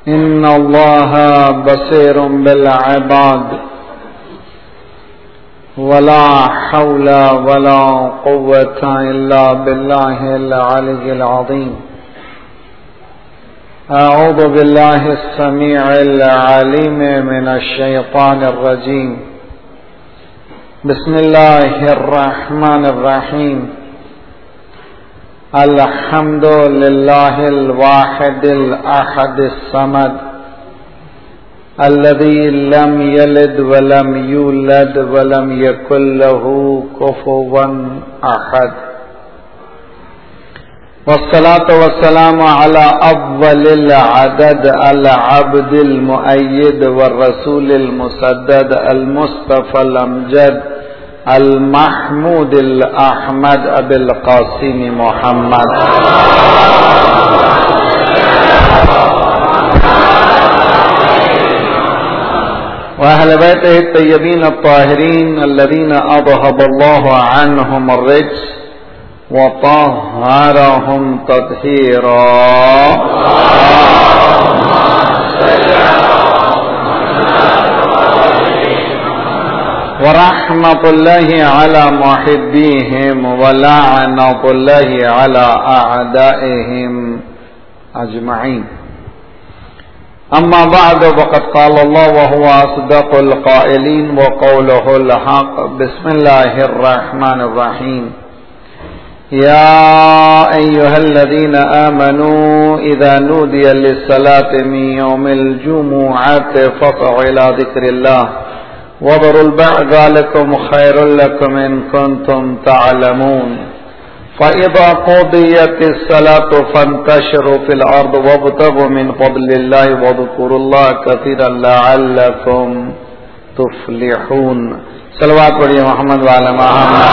إن الله بصير بالعباد ولا حول ولا قوة إلا بالله العلي العظيم. أعوذ بالله السميع العليم من الشيطان الرجيم. بسم الله الرحمن الرحيم. الحمد لله الواحد الأحد الصمد الذي لم يلد ولم يولد ولم يكن له كفوا أحد، والصلاة والسلام على أفضل العدد العبد المؤيد والرسول المسدد المصطفى الأمجد المحمود الأحمد أبي القاسم محمد وأهل بيته الطيبين الطاهرين الذين أذهب الله عنهم الرجس وطهرهم تطهيرا. ورحمة الله على محبيهم ولعنة الله على أعدائهم أجمعين. أما بعد، فقد قال الله وهو أصدق القائلين وقوله الحق. بسم الله الرحمن الرحيم. يا أيها الذين آمنوا إذا نودي للصلاة من يوم الجمعة فاسعوا إلى ذكر الله وذروا البيع ذلكم خير لكم إن كنتم تعلمون. فإذا قضيت الصلاة فانتشروا في الأرض وابتغوا من فضل الله واذكروا الله كثيرا لعلكم تفلحون. صلوات پڑھیے محمد وعلی محمد.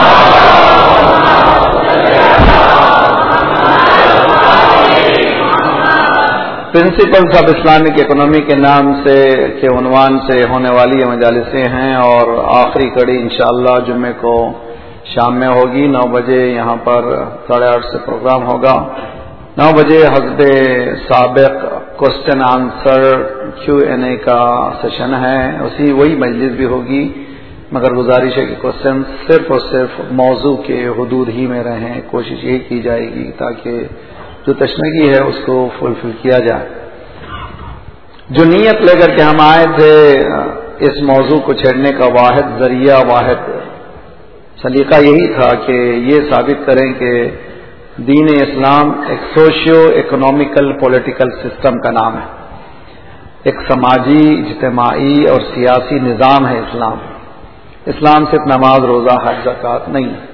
پرنسپلس آف اسلامک اکنامی کے نام سے کے عنوان سے ہونے والی یہ مجالسیں ہیں، اور آخری کڑی انشاءاللہ جمعے کو شام میں ہوگی 9 بجے. یہاں پر 8:30 سے پروگرام ہوگا. 9 بجے حضرت سابق کوسچن آنسر Q&A کا سیشن ہے، وہی مجلس بھی ہوگی، مگر گزارش ہے کہ کوسچن صرف اور صرف موضوع کے حدود ہی میں رہیں. کوشش یہ کی جائے گی تاکہ جو تشنگی ہے اس کو فلفل کیا جائے. جو نیت لے کر کے ہم آئے تھے اس موضوع کو چھیڑنے کا واحد ذریعہ، واحد سلیقہ یہی تھا کہ یہ ثابت کریں کہ دین اسلام ایک سوشیو اکنامیکل پولیٹیکل سسٹم کا نام ہے، ایک سماجی اجتماعی اور سیاسی نظام ہے. اسلام صرف نماز روزہ حج زکوٰۃ نہیں ہے.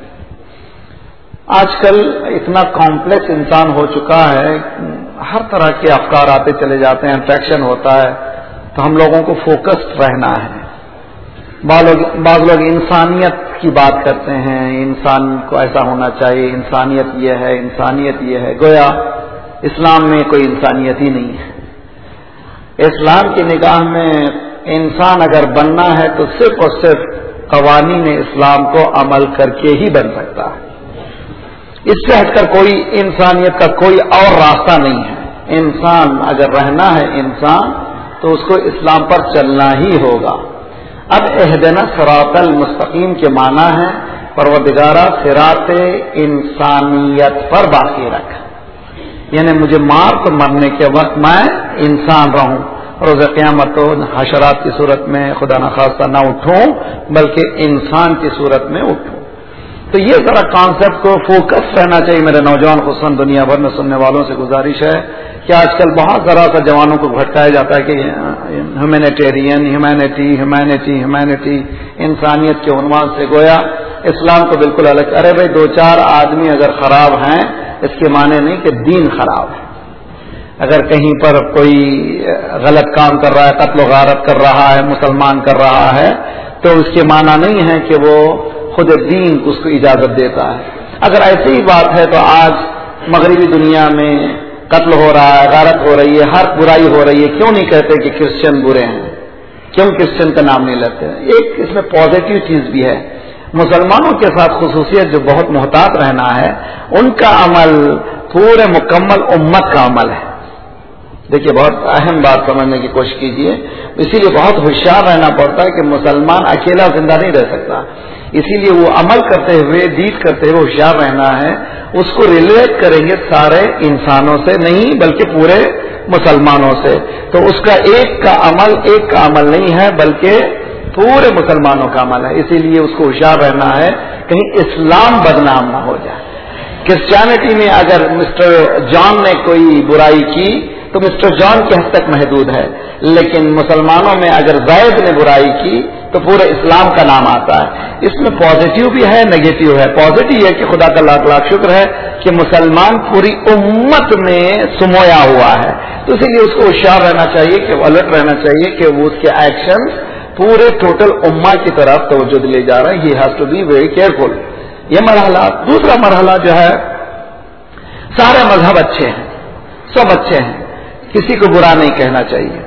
آج کل اتنا کمپلیکس انسان ہو چکا ہے، ہر طرح کے افکار آتے چلے جاتے ہیں، انٹریکشن ہوتا ہے، تو ہم لوگوں کو فوکسڈ رہنا ہے. بعض لوگ انسانیت کی بات کرتے ہیں، انسان کو ایسا ہونا چاہیے، انسانیت یہ ہے، انسانیت یہ ہے، گویا اسلام میں کوئی انسانیت ہی نہیں ہے. اسلام کی نگاہ میں انسان اگر بننا ہے تو صرف اور صرف قوانین اسلام کو عمل کر کے ہی بن سکتا ہے. اس سے ہٹ کر کوئی انسانیت کا کوئی اور راستہ نہیں ہے. انسان اگر رہنا ہے انسان تو اس کو اسلام پر چلنا ہی ہوگا. اب اہدنا صراط المستقیم کے معنی ہے پروردگارہ صراط انسانیت پر باقی رکھ، یعنی مجھے مار تو مرنے کے وقت میں انسان رہوں، روز قیامت تو حشرات کی صورت میں خدا نخواستہ نہ اٹھوں بلکہ انسان کی صورت میں اٹھوں. تو یہ ذرا کانسیپٹ کو فوکس رہنا چاہیے. میرے نوجوان خصوصاً دنیا بھر میں سننے والوں سے گزارش ہے کہ آج کل بہت ذرا سا جوانوں کو بھٹکایا جاتا ہے کہ ہیومینیٹیرین ہیومینٹی انسانیت کے عنوان سے گویا اسلام کو بالکل الگ. ارے بھائی 2-4 آدمی اگر خراب ہیں اس کے معنی نہیں کہ دین خراب ہے. اگر کہیں پر کوئی غلط کام کر رہا ہے، قتل و غارت کر رہا ہے، مسلمان کر رہا ہے، تو اس کے معنی نہیں ہے کہ وہ خود دین اس کو اجازت دیتا ہے. اگر ایسی ہی بات ہے تو آج مغربی دنیا میں قتل ہو رہا ہے، غارت ہو رہی ہے، ہر برائی ہو رہی ہے. کیوں نہیں کہتے کہ کرسچن برے ہیں؟ کیوں کرسچن کا نام نہیں لیتے؟ ایک اس میں پازیٹیو چیز بھی ہے. مسلمانوں کے ساتھ خصوصیت جو بہت محتاط رہنا ہے، ان کا عمل پورے مکمل امت کا عمل ہے. دیکھیے بہت اہم بات سمجھنے کی کوشش کیجیے. اسی لیے بہت ہوشیار رہنا پڑتا ہے کہ مسلمان اکیلا زندہ نہیں رہ سکتا. اسی لیے وہ عمل کرتے ہوئے ڈیٹ کرتے ہوئے ہوشیار رہنا ہے. اس کو ریلیٹ کریں گے سارے انسانوں سے نہیں بلکہ پورے مسلمانوں سے. تو اس کا ایک کا عمل نہیں ہے بلکہ پورے مسلمانوں کا عمل ہے. اسی لیے اس کو ہوشیار رہنا ہے کہیں اسلام بدنام نہ ہو جائے. کرسچینٹی میں اگر مسٹر جان نے کوئی برائی کی تو مسٹر جان کے حد تک محدود ہے، لیکن مسلمانوں میں اگر زید نے برائی کی تو پورے اسلام کا نام آتا ہے. اس میں پازیٹیو بھی ہے نیگیٹو ہے. پازیٹیو ہے کہ خدا کا لاکھ لاکھ شکر ہے کہ مسلمان پوری امت میں سمویا ہوا ہے. تو اسی لیے اس کو ہوشیار رہنا چاہیے کہ الرٹ رہنا چاہیے کہ وہ اس کے ایکشن پورے ٹوٹل امہ کی طرف توجہ لے جا رہے ہیں. He has to be very careful. یہ مرحلہ. دوسرا مرحلہ جو ہے، سارے مذہب اچھے ہیں، سب اچھے ہیں، کسی کو برا نہیں کہنا چاہیے،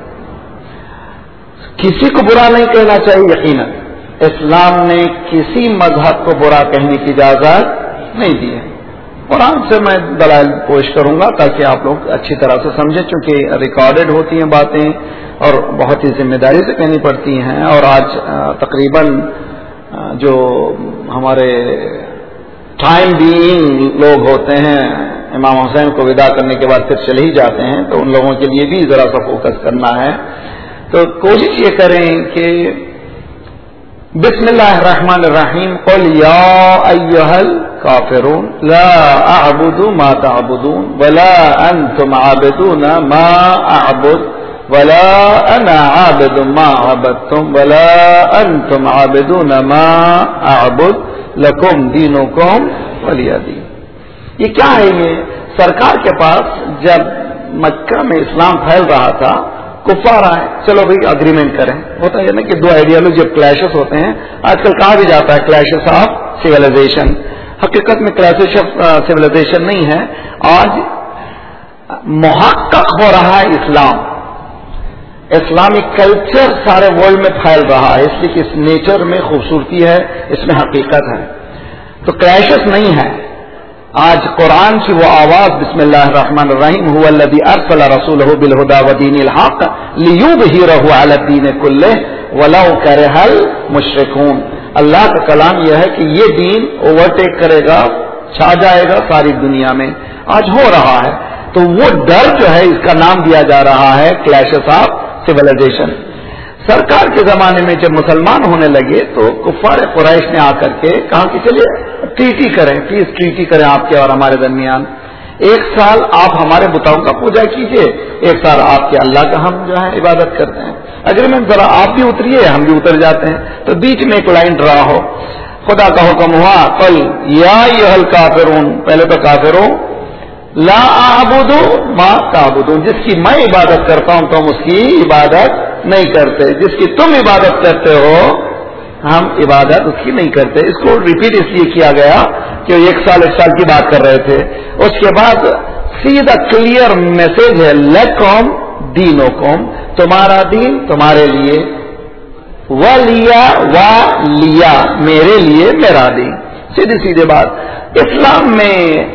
کسی کو برا نہیں کہنا چاہیے. یقیناً اسلام نے کسی مذہب کو برا کہنے کی اجازت نہیں دی ہے. قرآن سے میں دلائل پیش کروں گا تاکہ آپ لوگ اچھی طرح سے سمجھیں، چونکہ ریکارڈڈ ہوتی ہیں باتیں اور بہت ہی ذمہ داری سے کہنی پڑتی ہیں. اور آج تقریباً جو ہمارے ٹائم بینگ لوگ ہوتے ہیں امام حسین کو ودا کرنے کے بعد پھر چلے ہی جاتے ہیں، تو ان لوگوں کے لیے بھی ذرا سا فوکس کرنا ہے. تو کوشش یہ کریں کہ بسم اللہ الرحمن الرحیم قل یا ایھا الکافرون لا اعبد ما تعبدون ولا انتم عابدون ما اعبد ولا انا عابد ما عبدتم ولا انتم عابدون ما اعبد لکم دینکم ولی دین. یہ کیا ہے؟ یہ سرکار کے پاس جب مکہ میں اسلام پھیل رہا تھا، کفار آئے، چلو بھائی اگریمنٹ کریں. ہوتا ہے نا کہ دو آئیڈیالوجی جب کلیشز ہوتے ہیں، آج کل کہا بھی جاتا ہے کلیشز آف سویلائزیشن. حقیقت میں کلیشز آف سویلائزیشن نہیں ہے. آج محقق ہو رہا ہے اسلام، اسلامک کلچر سارے ورلڈ میں پھیل رہا ہے، اس لیے کہ اس نیچر میں خوبصورتی ہے، اس میں حقیقت ہے. تو کلیشز نہیں ہے. آج قرآن کی وہ آواز بسم اللہ الرحمن الرحیم هو الذی ارسل رسولہ بالہدی ودین الحق لیظہرہ علی الدین کلہ ولو کرہ المشرکون. اللہ کا کلام یہ ہے کہ یہ دین اوورٹیک کرے گا، چھا جائے گا ساری دنیا میں. آج ہو رہا ہے. تو وہ ڈر جو ہے اس کا نام دیا جا رہا ہے کلیشز آف سویلائزیشن. سرکار کے زمانے میں جب مسلمان ہونے لگے تو کفار قریش نے آ کر کے کہا کہ چلیے ٹریٹی کریں، پلیز ٹریٹی کریں آپ کے اور ہمارے درمیان. 1 سال آپ ہمارے بتاؤں کا پوجا کیجئے، 1 سال آپ کے اللہ کا ہم جو ہے عبادت کرتے ہیں. اگریمنٹ ذرا آپ بھی اتریے ہم بھی اتر جاتے ہیں. تو بیچ میں ایک لائن ڈرا ہو. خدا کا حکم ہوا قل یا ایھا الکافرون، پہلے تو کافروں، لا اعبد ما تعبدون، جس کی میں عبادت کرتا ہوں تم اس کی عبادت نہیں کرتے، جس کی تم عبادت کرتے ہو ہم عبادت اس کی نہیں کرتے. اس کو ریپیٹ اس لیے کیا گیا کہ 1 سال کی بات کر رہے تھے. اس کے بعد سیدھا کلیئر میسج ہے لکم دینکم، تمہارا دین تمہارے لیے، ولیا ولیا میرے لیے میرا دین. سیدھی بات. اسلام میں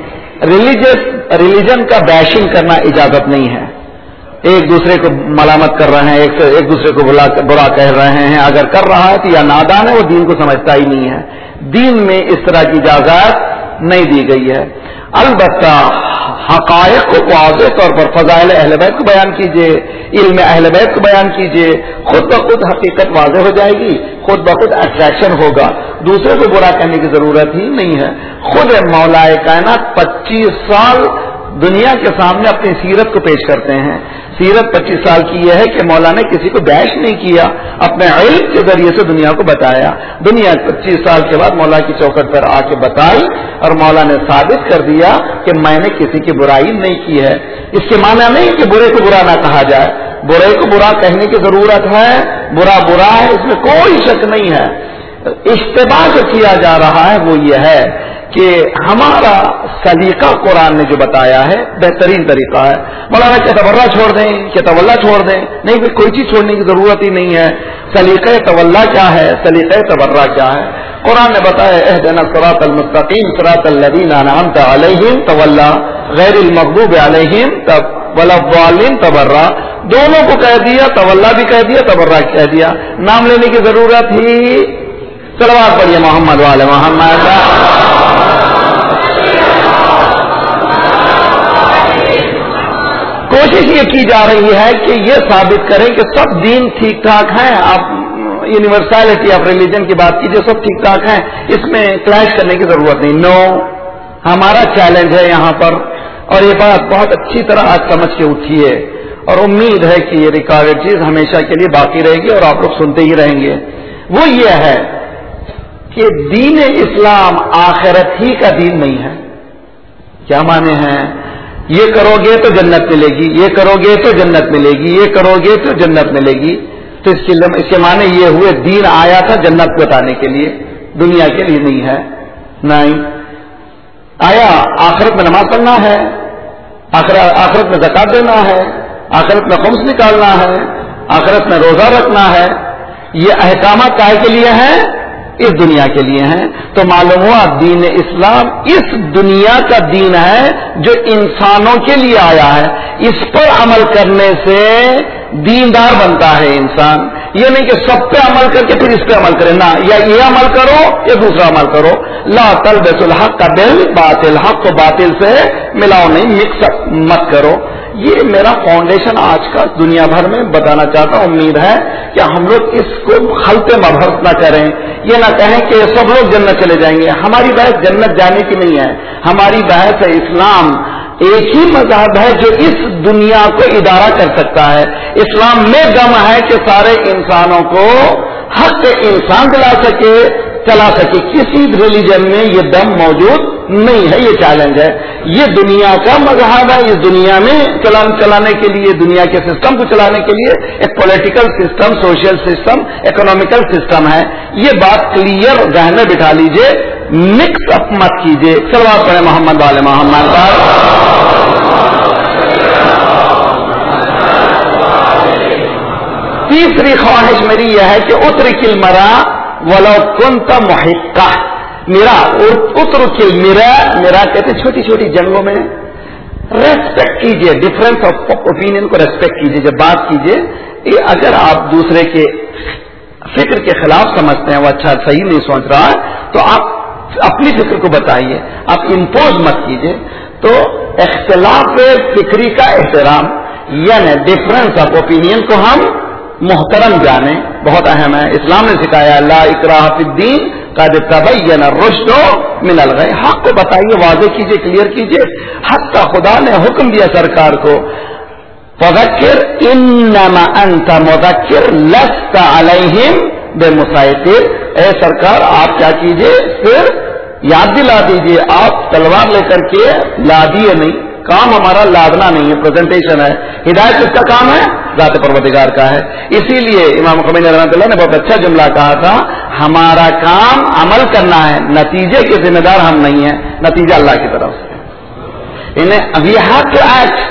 ریلیجن کا بیشنگ کرنا اجازت نہیں ہے. ایک دوسرے کو ملامت کر رہے ہیں، ایک دوسرے کو برا کہہ رہے ہیں. اگر کر رہا ہے تو یا نادان ہے، وہ دین کو سمجھتا ہی نہیں ہے. دین میں اس طرح کی اجازت نہیں دی گئی ہے. البتہ حقائق کو واضح طور پر فضائل اہل بیت کو بیان کیجیے، علم اہل بیت کو بیان کیجیے، خود بخود حقیقت واضح ہو جائے گی، خود بخود اٹریکشن ہوگا. دوسرے کو برا کہنے کی ضرورت ہی نہیں ہے. خود مولا کائنات 25 سال دنیا کے سامنے اپنی سیرت کو پیش کرتے ہیں. سیرت 25 سال کی یہ ہے کہ مولا نے کسی کو بیش نہیں کیا، اپنے علم کے ذریعے سے دنیا کو بتایا. دنیا 25 سال کے بعد مولا کی چوکھٹ پر آ کے بتائی اور مولا نے ثابت کر دیا کہ میں نے کسی کی برائی نہیں کی ہے. اس کے معنی نہیں کہ برے کو برا نہ کہا جائے، برے کو برا کہنے کی ضرورت ہے، برا ہے، اس میں کوئی شک نہیں ہے. اشتباہ جو کیا جا رہا ہے وہ یہ ہے کہ ہمارا سلیقہ قرآن نے جو بتایا ہے بہترین طریقہ ہے. مولانا کیا تورا چھوڑ دیں، کیا تولا چھوڑ دیں؟ نہیں، کوئی چیز چھوڑنے کی ضرورت ہی نہیں ہے. سلیقہ تولا کیا ہے، سلیقہ تورا کیا ہے؟ قرآن نے بتایا اہدنا الصراط المستقیم صراط الذین انعمت علیہم تولا غیر المغضوب علیہم वलद्दालिन तबर्रा, दोनों को कह दिया, तवल्ला भी कह दिया, तबर्रा कह दिया। नाम लेने की जरूरत ही, सलवात पढ़िए मोहम्मद वाले मोहम्मद। कोशिश ये की जा रही है कि ये साबित करें कि सब दीन ठीक ठाक हैं। आप यूनिवर्सैलिटी ऑफ रिलीजन की बात कीजिए, सब ठीक ठाक हैं, इसमें क्लैश करने की जरूरत नहीं। नो, हमारा चैलेंज है यहाँ पर, और ये बात बहुत अच्छी तरह आज समझ के उठिए, और उम्मीद है कि ये रिकॉर्डेड चीज हमेशा के लिए बाकी रहेगी और आप लोग सुनते ही रहेंगे। वो ये है कि दीन इस्लाम आखिरत ही का दीन नहीं है। क्या माने हैं? ये करोगे तो जन्नत मिलेगी, ये करोगे तो जन्नत मिलेगी, ये करोगे तो जन्नत मिलेगी। तो इसके माने ये हुए दीन आया था जन्नत बताने के लिए, दुनिया के लिए नहीं है। नहीं आया, आखिरत में नमाज पढ़ना है, आखिरत में ज़कात देना है, आखिरत में खुम्स निकालना है, आखिरत में रोजा रखना है। ये अहकामात काहे के लिए हैं? इस दुनिया के लिए हैं। तो मालूम हुआ दीन इस्लाम इस दुनिया का दीन है जो इंसानों के लिए आया है। इस पर अमल करने से दीनदार बनता है इंसान। ये नहीं कि सब पे अमल करके फिर इस पे अमल करे ना, या ये अमल करो या दूसरा अमल करो। ला तलबिसुल हक़ बिल बातिल, हक़ को बातिल से मिलाओ नहीं, मिक्स मत करो। ये मेरा फाउंडेशन आज का दुनिया भर में बताना चाहता हूं। उम्मीद है कि हम लोग इसको खलते मबहस न करें, ये ना कहें कि सब लोग जन्नत चले जाएंगे। हमारी बहस जन्नत जाने की नहीं है, हमारी बहस है इस्लाम एक ही मजहब है जो इस दुनिया को इदारा कर सकता है। इस्लाम में दम है कि सारे इंसानों को हक इंसान दिला सके, चला सके। किसी रिलीजन में ये दम मौजूद नहीं है। ये चैलेंज है, ये दुनिया का मजहब है। इस दुनिया में चलाने के लिए, दुनिया के सिस्टम को चलाने के लिए एक political system, social system, economical system है। ये बात क्लियर जहन में बिठा लीजिए, मिक्स अप मत कीजिए। सल्लल्लाहु अलैहि मोहम्मद वाले मोहम्मद। तीसरी ख्वाहिश मेरी यह है कि उतरिकिल मरा वलो कुंत मुहिक्का, मेरा उतरुकिल मेरा कहते छोटी छोटी जंगों में रेस्पेक्ट कीजिए, डिफरेंस ऑफ ओपिनियन को रेस्पेक्ट कीजिए। जब बात कीजिए, अगर आप दूसरे के फिक्र के खिलाफ समझते हैं, वो अच्छा सही नहीं सोच रहा है, तो आप अपनी फिक्र को बताइए, आप इंपोज मत कीजिए। तो इख्तिलाफ फिक्री का एहतराम, यानी डिफरेंस ऑफ ओपिनियन को हम मोहतरम जाने, बहुत अहम है। इस्लाम ने सिखाया ला इकराह फिद्दीन क़द तबय्यन रुश्द मिनल गय। हक को बताइए, वाज़ेह कीजिए, क्लियर कीजिए। हक का खुदा ने हुक्म दिया सरकार को, फज़क्किर इन्नमा अंत मुज़क्किर लस्त अलैहिम बेमुसैतिर। ए सरकार, आप क्या कीजिए, सिर्फ याद दिला दीजिए, आप तलवार लेकर के लादिए नहीं। काम हमारा लादना नहीं है, प्रेजेंटेशन है। हिदायत किसका काम है? ज़ात परवरदिगार का है। इसीलिए इमाम ख़ुमैनी रहमतुल्लाह ने बहुत अच्छा जुमला कहा था, हमारा काम अमल करना है, नतीजे के जिम्मेदार हम नहीं है, नतीजा अल्लाह की तरफ से। इन्हें we have to act,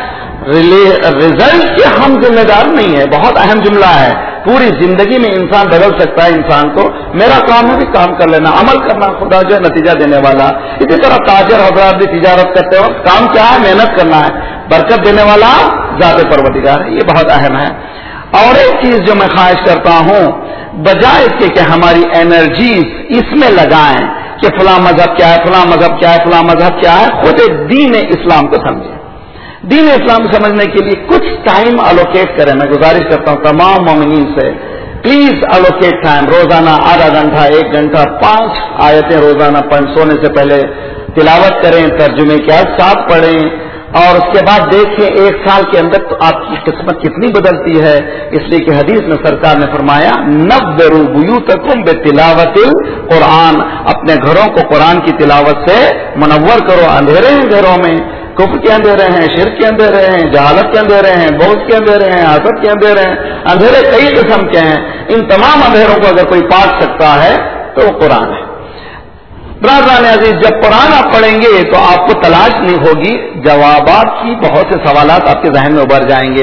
result के हम जिम्मेदार नहीं है। बहुत अहम जुमला है। पूरी जिंदगी में इंसान बदल सकता है इंसान को। मेरा काम है भी काम कर लेना, अमल करना, खुदा जो है नतीजा देने वाला। इसी तरह ताजर हजरात भी तिजारत करते हो, काम क्या है? मेहनत करना है, बरकत देने वाला ज़ात परवरदिगार है। ये बहुत अहम है। और एक चीज जो मैं ख्वाहिश करता हूं, बजाय इसके कि हमारी एनर्जीज इसमें लगाएं कि फलां मजहब क्या है, फलां मजहब क्या है, फलां मजहब क्या है, खुद दीन इस्लाम को समझें। दीन इस्लाम समझने के लिए कुछ टाइम अलोकेट करें। मैं गुजारिश करता हूं तमाम मोमिनीन से, प्लीज अलोकेट टाइम, रोजाना आधा घंटा, 1 घंटा, 5 आयतें रोजाना सोने से पहले तिलावत करें, तर्जुमे के साथ पढ़ें, और उसके बाद देखें 1 साल के अंदर तो आपकी किस्मत कितनी बदलती है। इसलिए कि हदीस में सरकार ने फरमाया, नव्विरू बुयूतकुम बितिलावतिल कुरान, अपने घरों को कुरान की तिलावत से मुनव्वर करो। अंधेरे हैं घरों में, कुफ्र के अंधेरे हैं, शिर्क के अंधेरे हैं, जहालत के अंधेरे हैं, बोझ के अंधेरे हैं, हसद के अंधेरे हैं। अंधेरे कई किस्म के हैं। इन तमाम अंधेरों को अगर कोई पाट सकता है तो वो कुरान है। ब्रादरान अजीज, जब कुरान आप पढ़ेंगे तो आपको तलाश नहीं होगी, जवाबात की बहुत से सवालात आपके जहन में उभर जाएंगे।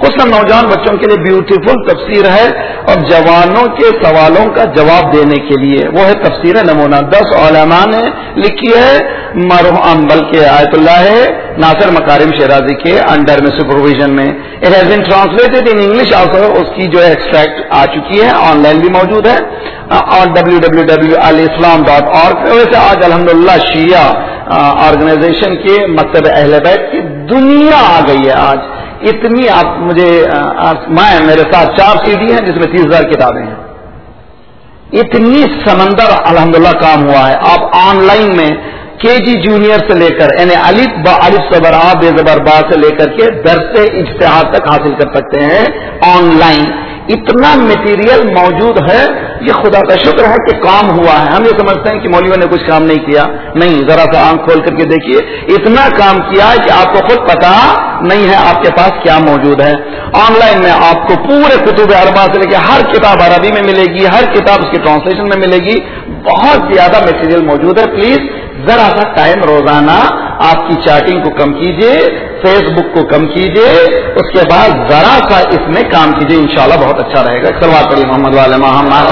خصوصاً نوجوان بچوں کے لیے بیوٹیفل تفسیر ہے، اور جوانوں کے سوالوں کا جواب دینے کے لیے وہ ہے تفسیر نمونہ. 10 علماء نے لکھی ہے، مرحوم بلکہ آیت اللہ ناصر مکارم شیرازی کے انڈر میں سپرویژن میں. It has been translated in English also. اس کی جو ہے ایکسٹریکٹ آ چکی ہے، آن لائن بھی موجود ہے اور www.alislam.org. ویسے آج الحمدللہ شیعہ آرگنائزیشن کے مکتب اہل بیت کی دنیا آ گئی ہے. آج اتنی آپ مجھے میرے ساتھ 4 CD ہیں جس میں 30,000 کتابیں ہیں. اتنی سمندر الحمدللہ کام ہوا ہے. آپ آن لائن میں KG جونیئر سے لے کر یعنی الف صبر آ بے زبر با سے لے کر کے درس اجتہاد تک حاصل کر سکتے ہیں آن لائن. اتنا میٹیریل موجود ہے. یہ خدا کا شکر ہے کہ کام ہوا ہے. ہم یہ سمجھتے ہیں کہ مولویوں نے کچھ کام نہیں کیا. نہیں، ذرا سا آنکھ کھول کر کے دیکھیے، اتنا کام کیا ہے کہ آپ کو خود پتا نہیں ہے آپ کے پاس کیا موجود ہے. آن لائن میں آپ کو پورے کتب اربعہ سے لے کے ہر کتاب عربی میں ملے گی، ہر کتاب اس کی ٹرانسلیشن میں ملے گی. بہت زیادہ میٹیریل موجود ہے. پلیز ذرا سا ٹائم روزانہ آپ کی چیٹنگ کو کم کیجیے، فیس بک کو کم کیجیے، اس کے بعد ذرا سا اس میں کام کیجیے، انشاءاللہ بہت اچھا رہے گا. صلوات پڑھیے محمد والے محمد.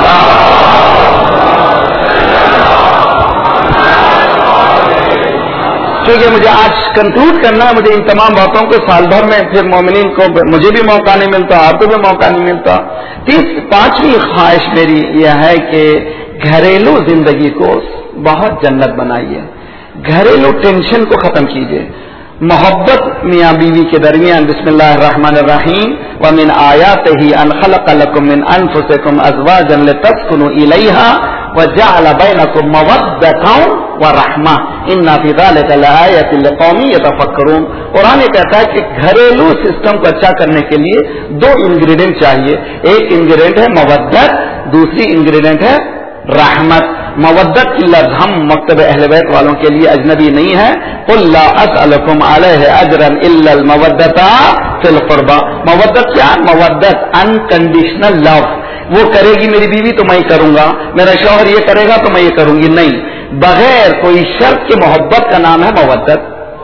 چونکہ مجھے آج کنکلوڈ کرنا ہے، مجھے ان تمام باتوں کو سال بھر میں پھر مومنین کو مجھے بھی موقع نہیں ملتا، آپ کو بھی موقع نہیں ملتا. 5ویں خواہش میری یہ ہے کہ گھریلو زندگی کو بہت جنت بنائیے. گھریلو ٹینشن کو ختم کیجیے. محبت میاں بیوی کے درمیان. بسم اللہ الرحمن الرحیم. ومن آیاتہ ان خلق لکم من انفسکم ازواجا لتسکنوا الیہا وجعل بینکم مودۃ ورحمہ ان فی ذلک لآیۃ لقوم یتفکرون. قرآن کہتا ہے کہ گھریلو سسٹم کو اچھا کرنے کے لیے 2 انگریڈینٹ چاہیے. ایک انگریڈینٹ ہے مودت، دوسری انگریڈینٹ ہے رحمت. مودت کی لفظ ہم مکتب اہل بیت والوں کے لیے اجنبی نہیں ہے. قل لا اسألکم علیہ اجرا الا المودۃ فی القربى. مودت کیا؟ مودت انکنڈیشنل لو. وہ کرے گی میری بیوی تو میں کروں گا، میرا شوہر یہ کرے گا تو میں یہ کروں گی. نہیں، بغیر کوئی شرط کے محبت کا نام ہے مودت.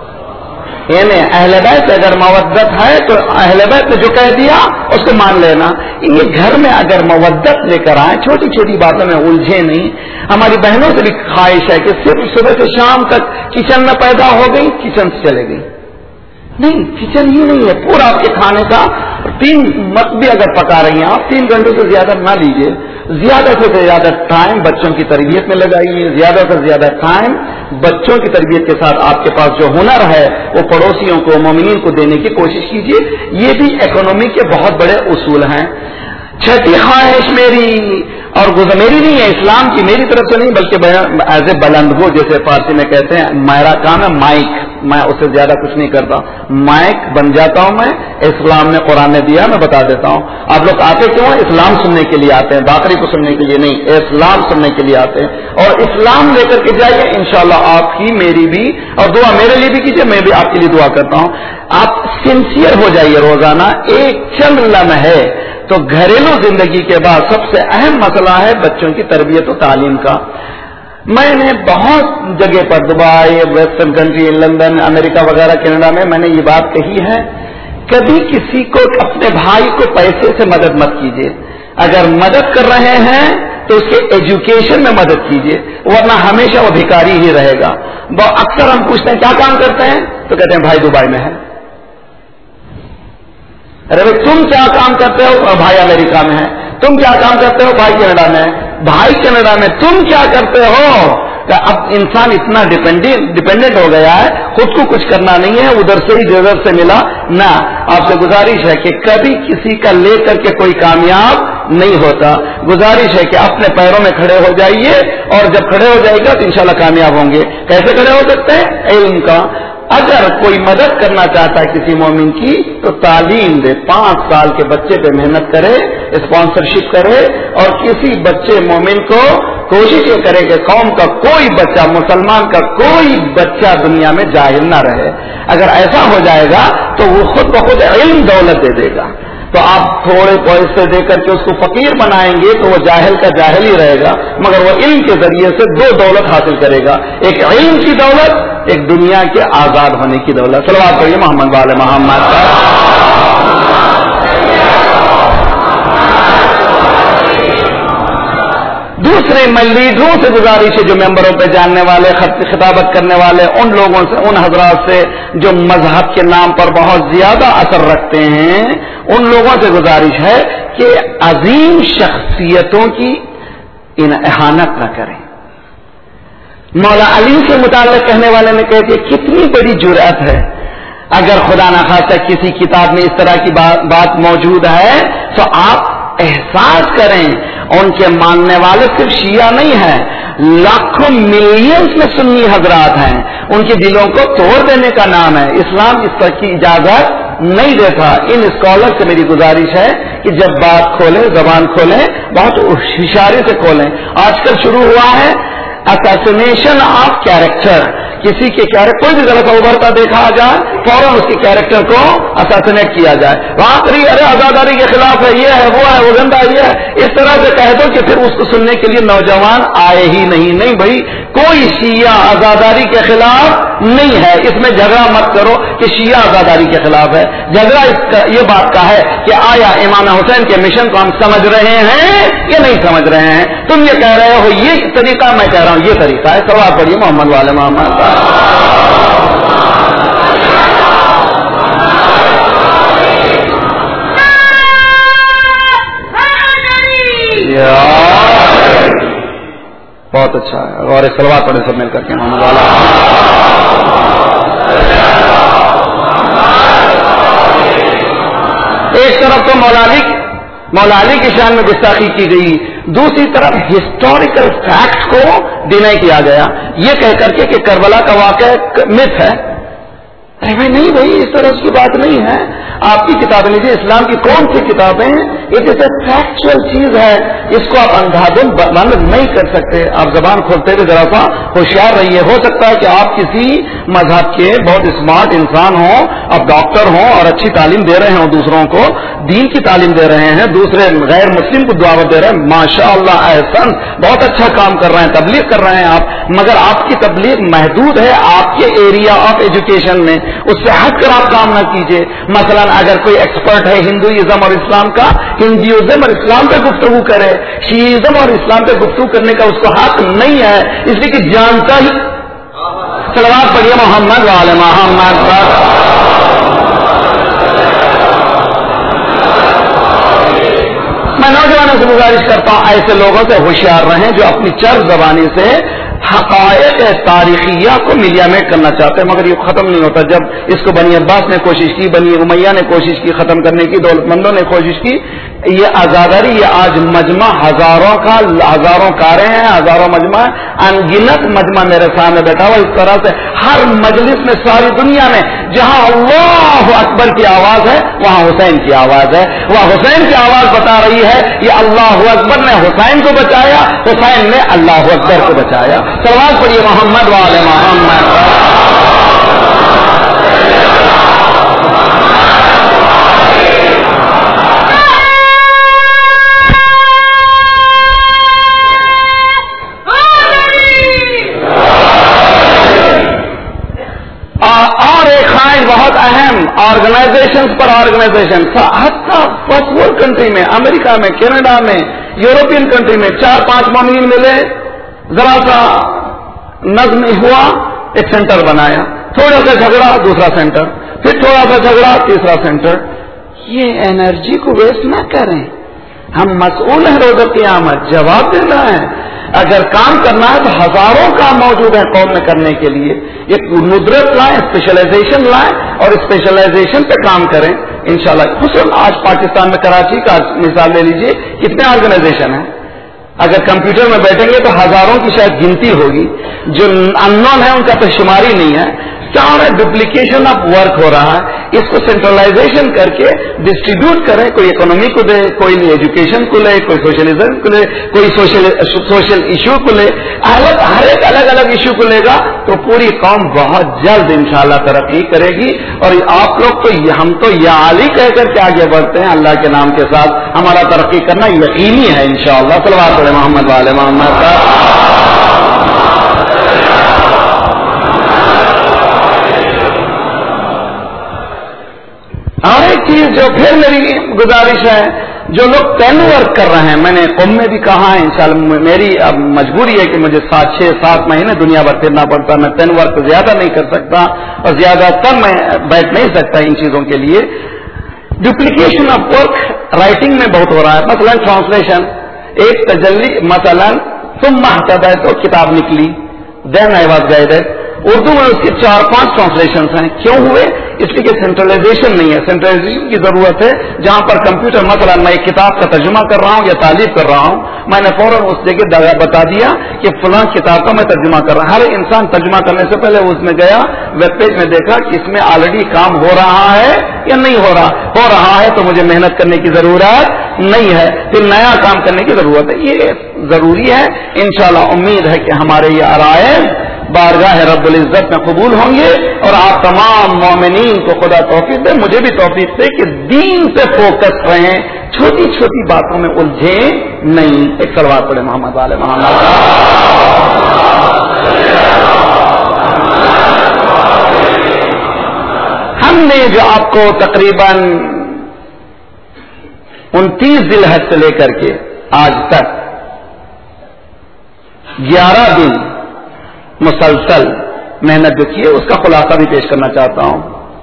یعنی اہل بیت اگر مودت ہے تو اہل بیت نے جو کہہ دیا اس کو مان لینا. یہ گھر میں اگر مودت لے کر آئے، چھوٹی چھوٹی باتوں میں الجھے نہیں. ہماری بہنوں سے بھی خواہش ہے کہ صرف صبح سے شام تک کچن میں پیدا ہو گئی، کچن سے چلے گئی. نہیں، کچن ہی نہیں ہے پورا آپ کے کھانے کا. 3 وقت بھی اگر پکا رہی ہیں آپ، 3 گھنٹوں سے زیادہ نہ لیجیے. زیادہ سے زیادہ ٹائم بچوں کی تربیت میں لگائیے. زیادہ سے زیادہ ٹائم بچوں کی تربیت کے ساتھ آپ کے پاس جو ہنر ہے وہ پڑوسیوں کو، مومنین کو دینے کی کوشش کیجیے. یہ بھی اکنومی کے بہت بڑے اصول ہیں. 6ٹھی خواہش میری، اور میری نہیں ہے، اسلام کی، میری طرف سے نہیں بلکہ ایز اے بلندگو جیسے فارسی میں کہتے ہیں. میرا کام ہے مائک، میں اس سے زیادہ کچھ نہیں کرتا. مائک بن جاتا ہوں میں. اسلام نے قرآن نے دیا، میں بتا دیتا ہوں. آپ لوگ آتے کیوں ہیں؟ اسلام سننے کے لیے آتے ہیں، باقری کو سننے کے لیے نہیں، اسلام سننے کے لیے آتے ہیں. اور اسلام لے کر کے جائیے، انشاءاللہ آپ کی میری بھی، اور دعا میرے لیے بھی کیجیے، میں بھی آپ کے لیے دعا کرتا ہوں. آپ سنسیئر ہو جائیے روزانہ. ایک چند لمحے تو گھریلو زندگی کے بعد سب سے اہم مسئلہ ہے بچوں کی تربیت و تعلیم کا. میں نے بہت جگہ پر، دبئی، ویسٹرن کنٹری، لندن، امریکہ وغیرہ، کینیڈا میں نے یہ بات کہی ہے، کبھی کسی کو، اپنے بھائی کو پیسے سے مدد مت کیجیے. اگر مدد کر رہے ہیں تو اس کے ایجوکیشن میں مدد کیجیے، ورنہ ہمیشہ وہ بھکاری ہی رہے گا. اکثر ہم پوچھتے ہیں کیا کام کرتے ہیں تو کہتے ہیں بھائی دبئی میں ہے. ارے بھائی تم کیا کام کرتے ہو؟ بھائی امریکہ میں ہے. تم کیا کام کرتے ہو؟ بھائی کینیڈا میں ہے. بھائی کینیڈا میں. تم کیا کرتے ہو؟ کہ اب انسان اتنا ڈیپینڈنٹ ہو گیا ہے، خود کو کچھ کرنا نہیں ہے، ادھر سے ہی جدھر سے ملا نہ. آپ سے گزارش ہے کہ کبھی کسی کا لے کر کے کوئی کامیاب نہیں ہوتا. گزارش ہے کہ اپنے پیروں میں کھڑے ہو جائیے، اور جب کھڑے ہو جائے گا تو انشاءاللہ کامیاب ہوں گے. کیسے کھڑے ہو سکتے ہیں؟ علم کا. اگر کوئی مدد کرنا چاہتا ہے کسی مومن کی تو تعلیم دے. 5 سال کے بچے پہ محنت کرے، اسپانسرشپ کرے، اور کسی بچے مومن کو کوشش یہ کرے کہ قوم کا کوئی بچہ، مسلمان کا کوئی بچہ دنیا میں جاہل نہ رہے. اگر ایسا ہو جائے گا تو وہ خود بخود علم دولت دے دے گا. تو آپ تھوڑے پیسے دے کر کے اس کو فقیر بنائیں گے تو وہ جاہل کا جاہل ہی رہے گا، مگر وہ علم کے ذریعے سے 2 دولت حاصل کرے گا. ایک علم کی دولت، ایک دنیا کے آزاد ہونے کی دولت. صلوات پڑھیے محمد والے محمد. दूसरे मैं लीडरों से गुजारिश है, जो मेंबरों पे जानने वाले, खिताबत करने वाले, उन लोगों से, उन हजरात से जो मजहब के नाम पर बहुत ज्यादा असर रखते हैं, उन लोगों से गुजारिश है कि अजीम शख्सियतों की इहानत न करें। मौला अली से मुताल्लिक कहने वाले ने कहा कि कितनी बड़ी जुर्अत है, अगर खुदा न खास्ता किसी किताब में इस तरह की बात मौजूद है तो आप एहसास करें उनके मानने वाले सिर्फ शिया नहीं है, लाखों मिलियंस में सुन्नी हजरात हैं, उनके दिलों को तोड़ देने का नाम है। इस्लाम इस तरह की इजाजत नहीं देता। इन स्कॉलर से मेरी गुजारिश है कि जब बात खोलें, जबान खोलें, बहुत होशियारी से खोलें। आजकल शुरू हुआ है असैसिनेशन ऑफ कैरेक्टर, किसी के कैरेक्टर कोई भी गलत उभरता देखा जाए फौरन उसके कैरेक्टर को असैसिनेट किया जाए। आखिरी अरे आजादारी के खिलाफ है, ये है, वो गंदा ये है, इस तरह से कह दो कि फिर उसको सुनने के लिए नौजवान आए ही नहीं। नहीं भाई, कोई शिया आजादारी के खिलाफ नहीं है, इसमें झगड़ा मत करो कि शिया आजादारी के खिलाफ है। झगड़ा ये बात का है कि आया इमाम हुसैन के मिशन को हम समझ रहे हैं या नहीं समझ रहे हैं। तुम ये कह रहे हो ये तरीका, मैं कह रहा हूं ये तरीका है। सवाल पढ़िए मोहम्मद वाले मोहम्मद। बहुत अच्छा है, और एक सलवात पढ़े सब मिल करके मोहम्मद वाला। एक तरफ तो मौला अली की शान में गुस्ताखी की गई, दूसरी तरफ हिस्टोरिकल फैक्ट्स को डिनाई किया गया, ये कह करके कि करबला का वाक़या मिथ है। अरे भाई नहीं भाई, इस तरह की बात नहीं है। आपकी किताबें लीजिए, इस्लाम की कौन सी किताबें, इट इज ए फैक्चुअल चीज है, इसको आप अंधाधुंध बंद नहीं कर सकते। आप जबान खोलते हुए जरा सा होशियार रहिए। हो सकता है कि आप किसी मजहब के बहुत स्मार्ट इंसान हो, आप डॉक्टर हो और अच्छी तालीम दे रहे हो, दूसरों को दीन की तालीम दे रहे हैं, दूसरे गैर मुस्लिम को दावत दे रहे हैं, माशाअल्लाह एहसन, बहुत अच्छा काम कर रहे हैं, तबलीग कर रहे हैं आप, मगर आपकी तबलीग महदूद है आपके एरिया ऑफ एजुकेशन में, उससे हटकर आप काम ना कीजिए। मसलन अगर कोई एक्सपर्ट है हिंदुइज्म और इस्लाम का, हिंदुइज्म और इस्लाम पे गुफ्तगू करे, शीइज्म और इस्लाम पे गुफ्तगू करने का उसको हक नहीं है, इसलिए कि जानता ही। सलवात पढ़िए मोहम्मद वाले मोहम्मद पर। मैं नौजवानों से गुजारिश करता हूं ऐसे लोगों से होशियार रहें जो अपनी चर्ब जबानी से हक़ाइक़ तारीखिया को मिलियामेट करना चाहते हैं, मगर ये खत्म नहीं होता। जब इसको बनी अब्बास ने कोशिश की, बनी उमैया ने कोशिश की खत्म करने की, दौलतमंदों ने कोशिश की, ये आजादारी, ये आज मजमा हजारों कारें हैं, हजारों मजमा, अनगिनत मजमा मेरे सामने बैठा हुआ। इस तरह से हर मजलिस में सारी दुनिया में जहां अल्लाह अकबर की आवाज है वहां हुसैन की आवाज है, वहां हुसैन की आवाज बता रही है ये अल्लाह अकबर ने हुसैन को बचाया, हुसैन ने अल्लाह अकबर को बचाया। सलवात पढ़िए मोहम्मद वाले मोहम्मद। और एक खास बहुत अहम ऑर्गेनाइजेशन पर ऑर्गेनाइजेशन, हत्ता फर्स्ट वर्ल्ड कंट्री में, अमेरिका में, कनाडा में, यूरोपियन कंट्री में 4-5 मोमिन मिले, जरा सा नज्म हुआ, एक सेंटर बनाया, थोड़ा सा झगड़ा दूसरा सेंटर, फिर थोड़ा सा झगड़ा तीसरा सेंटर। ये एनर्जी को वेस्ट ना करें, हम मसऊल हैं रोज़ क़यामत, जवाब देना है। अगर काम करना है तो हजारों काम मौजूद है कौम में करने के लिए। एक नुदरत लाएं, स्पेशलाइजेशन लाएं और स्पेशलाइजेशन पे काम करें इंशाल्लाह। खुसूसन आज पाकिस्तान में कराची का मिसाल ले लीजिए, कितने ऑर्गेनाइजेशन है, अगर कंप्यूटर में बैठेंगे तो हजारों की शायद गिनती होगी, जो अननोन है उनका तो शुमारी नहीं है। क्या हो रहा है, डुप्लीकेशन ऑफ वर्क हो रहा है। इसको सेंट्रलाइजेशन करके डिस्ट्रीब्यूट करें, कोई इकोनॉमी को दे, कोई एजुकेशन को ले, कोई सोशलिज्म को ले, कोई सोशल इशू को ले, हर एक अलग अलग इशू को लेगा तो पूरी कौम बहुत जल्द इंशाल्लाह तरक्की करेगी। और आप लोग तो हम तो या अली कह करके आगे बढ़ते हैं, अल्लाह के नाम के साथ हमारा तरक्की करना यकीनी है इंशाल्लाह। सल्लल्लाहु अलैहि मोहम्मद वाले मोहम्मद का। और एक चीज जो फिर मेरी गुजारिश है, جو لوگ 10 ورک کر رہے ہیں، میں نے قوم میں بھی کہا ہے، انشاءاللہ میری اب مجبوری ہے کہ مجھے 6-7 مہینے دنیا بھر پھرنا پڑتا، میں 10 ورک زیادہ نہیں کر سکتا اور زیادہ تر میں بیٹھ نہیں سکتا ان چیزوں کے لیے. ڈپلیکیشن آف ورک رائٹنگ میں بہت ہو رہا ہے. مثلا ٹرانسلیشن، ایک تجلی، مثلا ثم اهتديت تو کتاب نکلی، دین آئی واز گائیڈڈ، اردو میں اس کے 4-5 ٹرانسلیشنز ہیں. کیوں ہوئے؟ اس لیے کہ سینٹرلائزیشن نہیں ہے. سینٹرلائزیشن کی ضرورت ہے جہاں پر کمپیوٹر، مثلا میں ایک کتاب کا ترجمہ کر رہا ہوں یا تعلیف کر رہا ہوں، میں نے فوراً اس جگہ بتا دیا کہ فلاں کتاب کا میں ترجمہ کر رہا ہوں. ہر انسان ترجمہ کرنے سے پہلے اس میں گیا، ویب پیج میں دیکھا کہ اس میں آلریڈی کام ہو رہا ہے یا نہیں ہو رہا ہے تو مجھے محنت کرنے کی ضرورت نہیں ہے، پھر نیا کام کرنے کی ضرورت ہے. یہ ضروری ہے. انشاءاللہ امید ہے کہ ہمارے یہ آرائز بارگاہ رب العزت میں قبول ہوں گے اور آپ تمام مومنین کو خدا توفیق دے، مجھے بھی توفیق دے کہ دین سے فوکس رہیں، چھوٹی چھوٹی باتوں میں الجھیں نہیں. ایک صلوات پڑھے محمد آل محمد. ہم نے جو آپ کو تقریباً 29 ذی الحج سے لے کر کے آج تک 11 دن مسلسل محنت جو کی ہے اس کا خلاصہ بھی پیش کرنا چاہتا ہوں.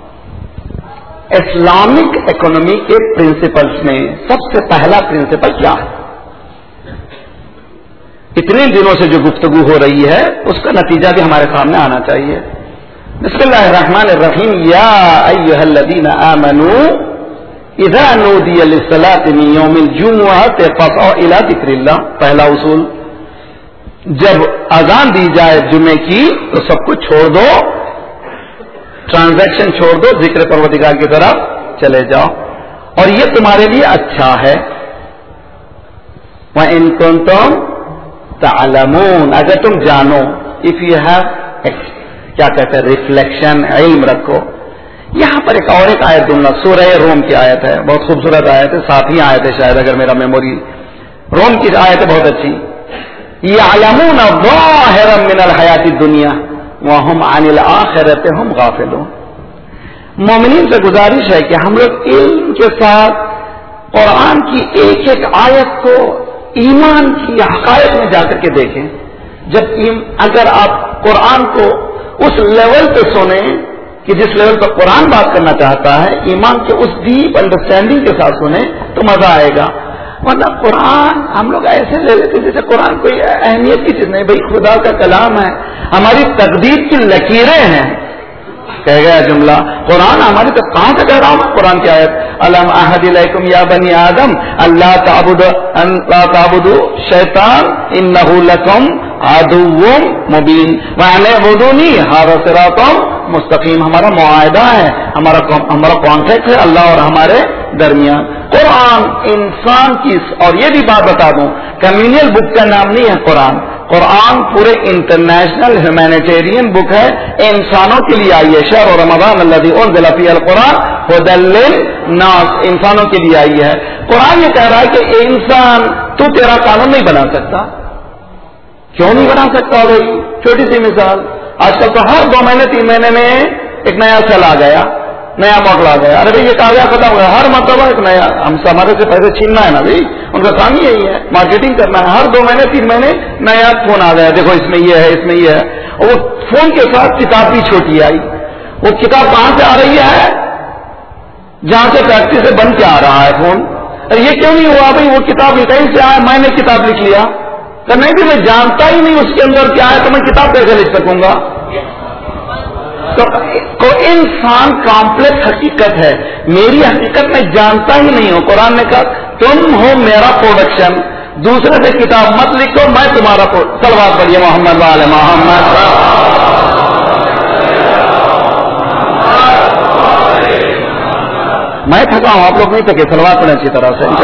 اسلامک اکانومی کے پرنسپلز میں سب سے پہلا پرنسپل کیا ہے؟ اتنے دنوں سے جو گفتگو ہو رہی ہے اس کا نتیجہ بھی ہمارے سامنے آنا چاہیے. بسم اللہ الرحمن الرحیم. یا ایھا الذین آمنوا اذا نودی للصلاۃ من یوم الجمعۃ فاسعوا الی ذکر اللہ. پہلا اصول، جب اذان دی جائے جمعے کی تو سب کچھ چھوڑ دو، ٹرانزیکشن چھوڑ دو، ذکر پروردگار کی طرف چلے جاؤ، اور یہ تمہارے لیے اچھا ہے. وَإِن كُنتُمْ تَعْلَمُونَ، اگر تم جانو، if you have کیا کہتے ہیں ریفلیکشن، علم رکھو. یہاں پر ایک اور ایک آیت دوں گا، سورہ روم کی آیت ہے، بہت خوبصورت آیت ہے، 7 آیت ہے شاید اگر میرا میموری. روم کی آیت ہے بہت اچھی. یعلمون ظاہرا من الحیات الدنیا وہم عن الآخرۃ ہم غافلون. مومنین سے گزارش ہے کہ ہم لوگ علم کے ساتھ قرآن کی ایک ایک آیت کو ایمان کی حقائق میں جا کر کے دیکھیں. جب اگر آپ قرآن کو اس لیول پہ سنیں کہ جس لیول پر قرآن بات کرنا چاہتا ہے، ایمان کے اس ڈیپ انڈرسٹینڈنگ کے ساتھ سنیں تو مزہ آئے گا. مطلب قرآن ہم لوگ ایسے لے لیتے جیسے قرآن کوئی اہمیت کی چیز نہیں. بھائی خدا کا کلام ہے، ہماری تقدیر کی لکیریں ہیں. کہہ گیا جملہ، قرآن ہماری تو کہاں سے کہہ رہا ہوں؟ قرآن کی آیت، الم اعہد الیکم یا بنی آدم اللہ تعبدوا شیطان انہ لکم عدو مبین وان اعبدونی ھذا صراط مستقیم. ہمارا معاہدہ ہے، ہمارا کانٹریکٹ ہے اللہ اور ہمارے درمیان. قرآن انسان کی، اور یہ بھی بات بتا دوں، کمیونل بک کا نام نہیں ہے قرآن. قرآن پورے انٹرنیشنل ہیومینیٹیرین بک ہے، انسانوں کے لیے آئی ہے. شہر رمضان الذی انزل فیہ القرآن ھدی للناس، انسانوں کے لیے آئی ہے. قرآن یہ کہہ رہا ہے کہ انسان تو تیرا قانون نہیں بنا سکتا. کیوں نہیں بنا سکتا بھائی؟ چھوٹی سی مثال، آج کل تو ہر 2 مہینے 3 مہینے میں ایک نیا سیل آ گیا، نیا ماڈل آ گیا. ارے بھائی یہ کاغذ ختم ہو گیا، ہر مرتبہ ایک نیا. ہم ہمارے سے پیسے چھیننا ہے نا بھائی، ان کا کام ہی یہی ہے، مارکیٹنگ کرنا ہے. ہر 2 مہینے 3 مہینے نیا فون آ گیا، دیکھو اس میں یہ ہے، اس میں یہ ہے. اور وہ فون کے ساتھ کتاب بھی چھوٹی آئی. وہ کتاب کہاں سے آ رہی ہے؟ جہاں سے فیکٹری سے بن کے آ رہا ہے فون. یہ کیوں نہیں ہوا بھائی؟ وہ کتاب کہیں سے آیا، میں نے کتاب لکھ لیا. کہ نہیں بھی میں جانتا ہی نہیں اس کے اندر کیا ہے تو میں کتاب کیسے لکھ سکوں گا؟ تو انسان کمپلیکس حقیقت ہے. میری حقیقت میں جانتا ہی نہیں ہوں. قرآن نے کہا تم ہو میرا پروڈکشن، دوسرے سے کتاب مت لکھو، میں تمہارا صلوات پڑھیے محمد وعلی محمد. میں تھکا ہوں، آپ لوگ نہیں تھکے، صلوات پڑھیں اچھی طرح سے.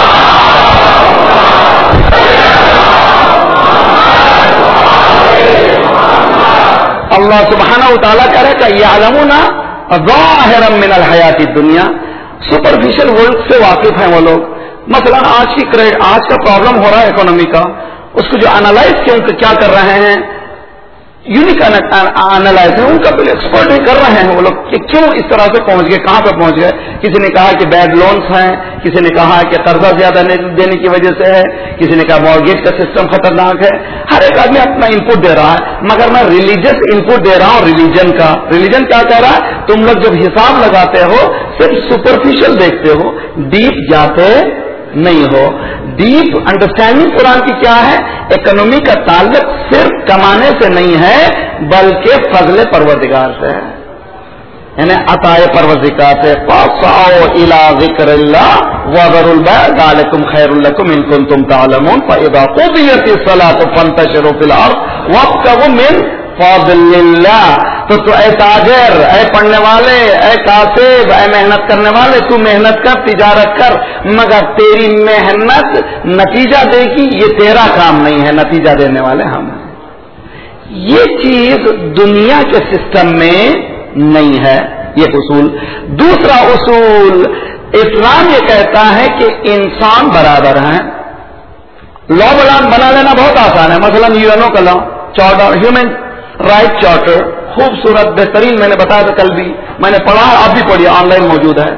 اللہ سبحانہ و تعالیٰ کہہ رہے کہ یعلمون ظاہرا من الحیات الدنیا، سپرفیشل ورلڈ سے واقف ہیں وہ لوگ. مثلا آج کا پرابلم ہو رہا ہے اکانومی کا، اس کو جو انالائز کیا کر رہے ہیں، यूनिक एनालाइज है, उनका एक्सपर्ट कर रहे हैं वो लोग कि क्यों इस तरह से पहुंच गए, कहां पर पहुंच गए। किसी ने कहा कि बैड लोन्स हैं, किसी ने कहा कि कर्जा ज्यादा देने की वजह से है, किसी ने कहा मॉर्गेज का सिस्टम खतरनाक है। हर एक आदमी अपना इनपुट दे रहा है, मगर मैं रिलीजियस इनपुट दे रहा हूं रिलीजन का। रिलीजन क्या कह रहा है, तुम लोग जब हिसाब लगाते हो सिर्फ सुपरफिशियल देखते हो, डीप जाते नहीं हो। डीप अंडरस्टैंडिंग कुरान की क्या है, इकोनॉमी का ताल्लुक सिर्फ कमाने से नहीं है बल्कि फजले परवरदिगार से है, यानी अताए परवरदिगार से। फ़अऊ इला ज़िक्रिल्लाह वज़रुल बैअ ज़ालिकुम खैरुल लकुम इन कुंतुम तअलमून फ़इज़ा क़ुदियतिस सलातु फ़ंतशिरू फ़िल अर्ज़ वब्तगू मिन फ़ज़लिल्लाह। तो ऐ ताजर, ऐ पढ़ने वाले, ऐ कासिब, ऐ मेहनत करने वाले, तू मेहनत कर, तिजारत कर, मगर तेरी मेहनत नतीजा देगी, ये तेरा काम नहीं है, नतीजा देने वाले हम हैं। ये चीज दुनिया के सिस्टम में नहीं है, ये उसूल। दूसरा उसूल, इस्लाम ये कहता है कि इंसान बराबर हैं। लॉ बना लेना बहुत आसान है, मसलन यूएनओ का law charter, human right charter, खूबसूरत बेहतरीन, मैंने बताया था कल भी, मैंने पढ़ा, आप भी पढ़िए, ऑनलाइन मौजूद है।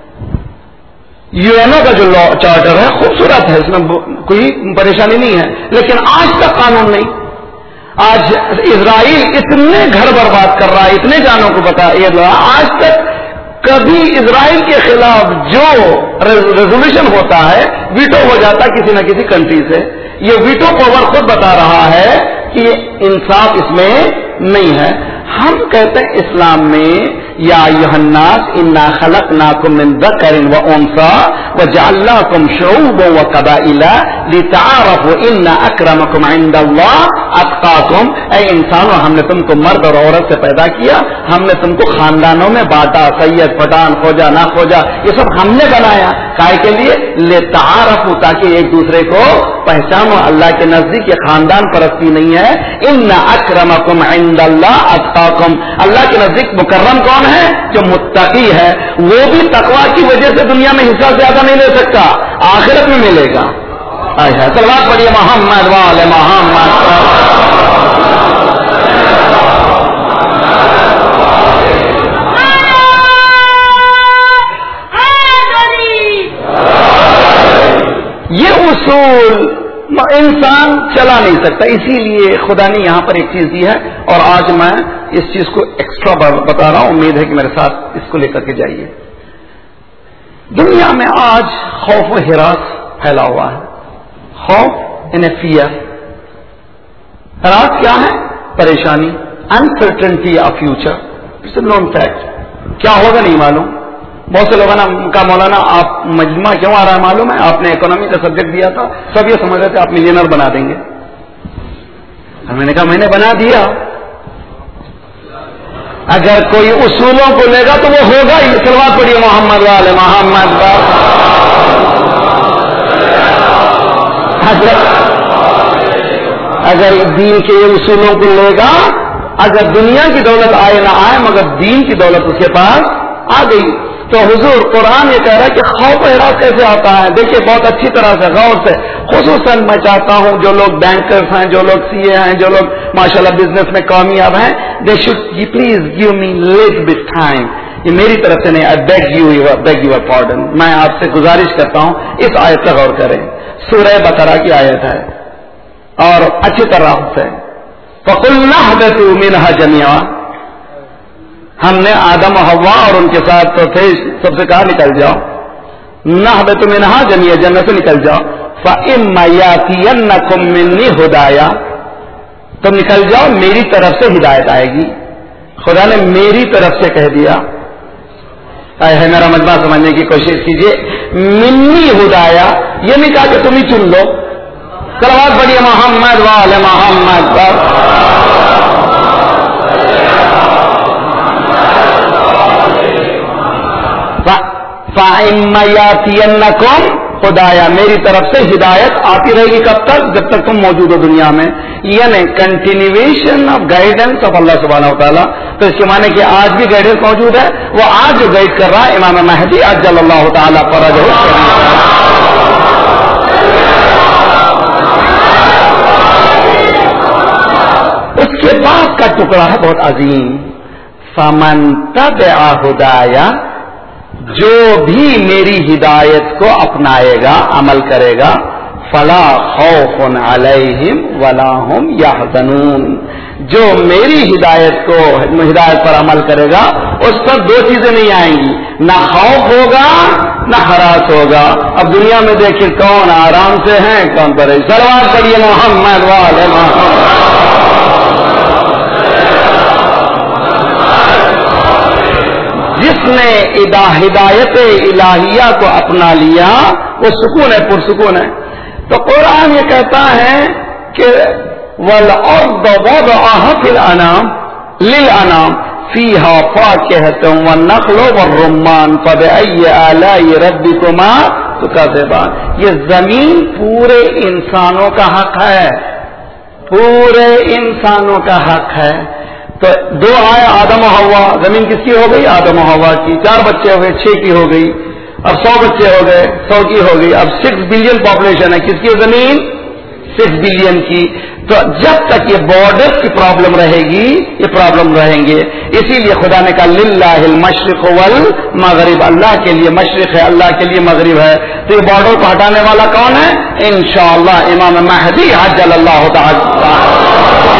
यूएनओ का जो लॉ चार्टर है खूबसूरत है, इसमें कोई परेशानी नहीं है, लेकिन आज तक कानून नहीं। आज इजराइल इतने घर बर्बाद कर रहा है, इतने जानों को बता, ये आज तक कभी इजराइल के खिलाफ जो रेजोल्यूशन होता है वीटो हो जाता किसी न किसी कंट्री से। ये वीटो पावर खुद बता रहा है कि इंसाफ इसमें नहीं है। हम कहते हैं इस्लाम में या अय्युहन्नास इन्ना खलकनाकुम मिन ज़करिन व उन्सा व जअलनाकुम शुऊबन व क़बाइला लितआरफू इन्ना अक्रमकुम इंदल्लाह अत्क़ाकुम। ऐ इंसानों, हमने तुमको मर्द और औरत से पैदा किया, हमने तुमको खानदानों में बांटा, सैयद, पठान, खोजा, ना खोजा, ये सब हमने बनाया। काय के लिए? लितआरफू, ताकि एक दूसरे को पहचानो। अल्लाह के नजदीक ये खानदान परस्ती नहीं है। इन्ना अक्रमकुम इंदल्लाह अत्क़ाकुम, अल्लाह के नजदीक मुकर्रम कौन है? जो मुत्तकी है। वो भी तकवा की वजह से दुनिया में हिस्सा ज्यादा नहीं ले सकता, आखिरत में मिलेगा। अच्छा, सलवात पढ़िए मोहम्मद वाले मोहम्मद। ये उसूल इंसान चला नहीं सकता, इसीलिए खुदा ने यहां पर एक चीज दी है, और आज मैं इस चीज को एक्स्ट्रा बता रहा हूं, उम्मीद है कि मेरे साथ इसको लेकर के जाइए। दुनिया में आज खौफ व हिरास फैला हुआ है। खौफ इन ए फियर, हिरास क्या है? परेशानी, uncertainty of future, it's a non fact. क्या होगा नहीं मालूम। बहुत से लोगों ने कहा मौलाना आप मजमा क्यों आ रहा है मालूम है, आपने इकोनॉमी का सब्जेक्ट दिया था, सब ये समझ रहे थे आप मिलियनर बना देंगे। मैंने कहा मैंने बना दिया। अगर कोई उसूलों को लेगा तो वो होगा ही। सलवात पढ़िए मोहम्मद वाले मोहम्मद। अगर दीन के उसूलों को लेगा, अगर दुनिया की दौलत आए ना आए मगर दीन की दौलत उसके पास आ गई, तो हुजूर कुरान ये कह रहा है कि खौफ व हिरास कैसे आता है। देखिए बहुत अच्छी तरह से गौर से, खुसूसन मैं चाहता हूं जो लोग बैंकर्स हैं, जो लोग सीए हैं, जो लोग माशाल्लाह बिजनेस में कामयाब हैं, they should please give me little bit time. ये मेरी तरफ से नहीं, आई बेग यूर पार्डन, मैं आपसे गुजारिश करता हूं इस आयत का गौर करें। सूरह बकरा की आयत है, और अच्छी तरह से फकुल्ना हबतू मिनहा जमिया, हमने आदम और हव्वा और उनके साथ तो थे, सबसे कहा निकल जाओ। नहबतु मिनहा जमिया, जन्नत से निकल जाओ। फइम्मा यातियन्नकुम मिन्नी हुदाया, तुम निकल जाओ, मेरी तरफ से हिदायत आएगी। खुदा ने मेरी तरफ से कह दिया है, मेरा मजमा समझने की कोशिश कीजिए। मिन्नी हुदाया, ये नहीं कहा कि तुम ही चुन लो। सलवात पढ़िए मोहम्मद वाले मोहम्मद। फ़इम्मयातियन्नकुम खुदाया, मेरी तरफ से हिदायत आती रहेगी। कब तक? जब तक तुम मौजूद हो दुनिया में। यानी कंटिन्यूएशन ऑफ गाइडेंस ऑफ अल्लाह सुब्हानहू व तआला। तो इसके माने कि आज भी गाइडेंस मौजूद है। वो आज जो गाइड कर रहा है इमाम महदी अज्जलल्लाहु तआला फरजहू। उसके बाद ٹکڑا ہے بہت عظیم. فمن تبع ہدایا، جو بھی میری ہدایت کو اپنائے گا، عمل کرے گا، فلا خوف علیہم ولا هم یحزنون، جو میری ہدایت پر عمل کرے گا اس پر دو چیزیں نہیں آئیں گی، نہ خوف ہوگا نہ ہراس ہوگا. اب دنیا میں دیکھیں کون آرام سے ہیں کون پریشان. سلوات پڑھیے محمد والے محمد. جس نے ہدایت الہیہ کو اپنا لیا وہ سکون ہے، پرسکون ہے. تو قرآن یہ کہتا ہے کہ وَالْأَرْضَ وَضَعَهَا فِي الْأَنَامِ لِلْأَنَامِ فِيهَا فَاكِهَةٌ وَالنَّخْلُ وَالرُّمَّانُ فَبِأَيِّ آلَاءِ رَبِّكُمَا تُكَذِّبَانِ. یہ زمین پورے انسانوں کا حق ہے، پورے انسانوں کا حق ہے. تو دو آئے آدم و حوا، زمین کس کی ہو گئی؟ آدم و حوا کی. 4 بچے ہو گئے، 6 کی ہو گئی. اب 100 بچے ہو گئے، 100 کی ہو گئی. اب 6 بلین پاپولیشن ہے، کس کی زمین؟ 6 بلین کی. تو جب تک یہ بارڈر کی پرابلم رہے گی یہ پرابلم رہیں گے. اسی لیے خدا نے کہا للہ المشرق والمغرب، اللہ کے لیے مشرق ہے، اللہ کے لیے مغرب ہے. تو یہ بارڈر کو ہٹانے والا کون ہے؟ انشاءاللہ امام مہدی عجل اللہ تعالی.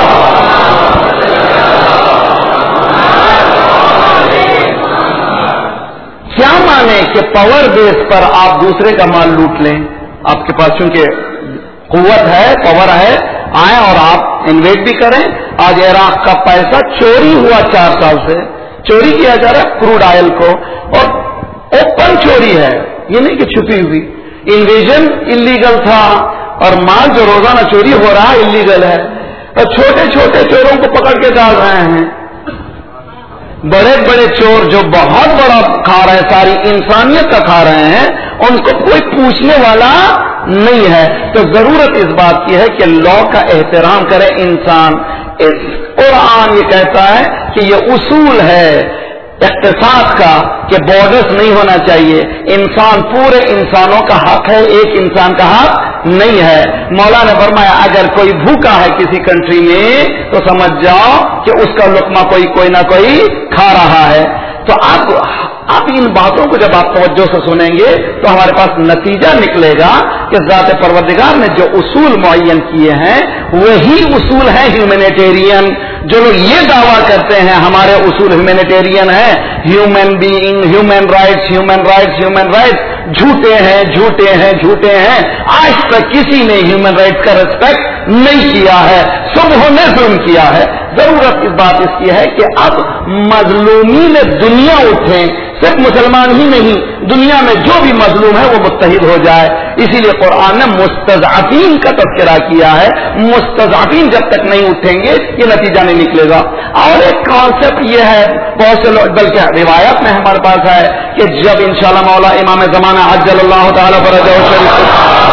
کیا مانے کہ پاور بیس پر آپ دوسرے کا مال لوٹ لیں؟ آپ کے پاس چونکہ قوت ہے، پاور ہے، آئیں اور آپ انویٹ بھی کریں. آج عراق کا پیسہ چوری ہوا 4 سال سے، چوری کیا جا رہا ہے کروڈ آئل کو، اور اوپن چوری ہے، یہ نہیں کہ چھپی ہوئی. انویژن انلیگل تھا اور مال جو روزانہ چوری ہو رہا ہے انلیگل ہے. اور چھوٹے چھوٹے چوروں کو پکڑ کے ڈال رہے ہیں. بڑے بڑے چور جو بہت بڑا کھا رہے ہیں، ساری انسانیت کا کھا رہے ہیں، ان کو کوئی پوچھنے والا نہیں ہے. تو ضرورت اس بات کی ہے کہ لا کا احترام کرے انسان. قرآن یہ کہتا ہے کہ یہ اصول ہے اقتصاد کا کہ بارڈرز نہیں ہونا چاہیے. انسان پورے انسانوں کا حق ہے، ایک انسان کا حق نہیں ہے. مولا نے فرمایا اگر کوئی بھوکا ہے کسی کنٹری میں تو سمجھ جاؤ کہ اس کا لقمہ کوئی نہ کوئی کھا رہا ہے. تو آپ ان باتوں کو جب آپ توجہ سے سنیں گے تو ہمارے پاس نتیجہ نکلے گا کہ ذات پروردگار نے جو اصول معین کیے ہیں وہی اصول ہیں ہیومینیٹیرین. جو لوگ یہ دعویٰ کرتے ہیں ہمارے اصول ہیومینیٹیرین ہیں، human being, human rights, human rights, human rights, جھوٹے ہیں جھوٹے ہیں جھوٹے ہیں. آج تک کسی نے ہیومن رائٹس کا ریسپیکٹ نہیں کیا ہے، صبح نے ظلم کیا ہے. ضرورت اس بات اس کی ہے کہ اب مظلومین دنیا اٹھیں، صرف مسلمان ہی نہیں، دنیا میں جو بھی مظلوم ہے وہ متحد ہو جائے. اسی لیے قرآن نے مستضعفین کا تذکرہ کیا ہے. مستضعفین جب تک نہیں اٹھیں گے یہ نتیجہ نہیں نکلے گا. اور ایک کانسیپٹ یہ ہے، بہت سے لوگ بلکہ روایت میں ہمارے پاس ہے کہ جب انشاءاللہ مولا امام زمانہ عجل اللہ تعالی فرجہ شریف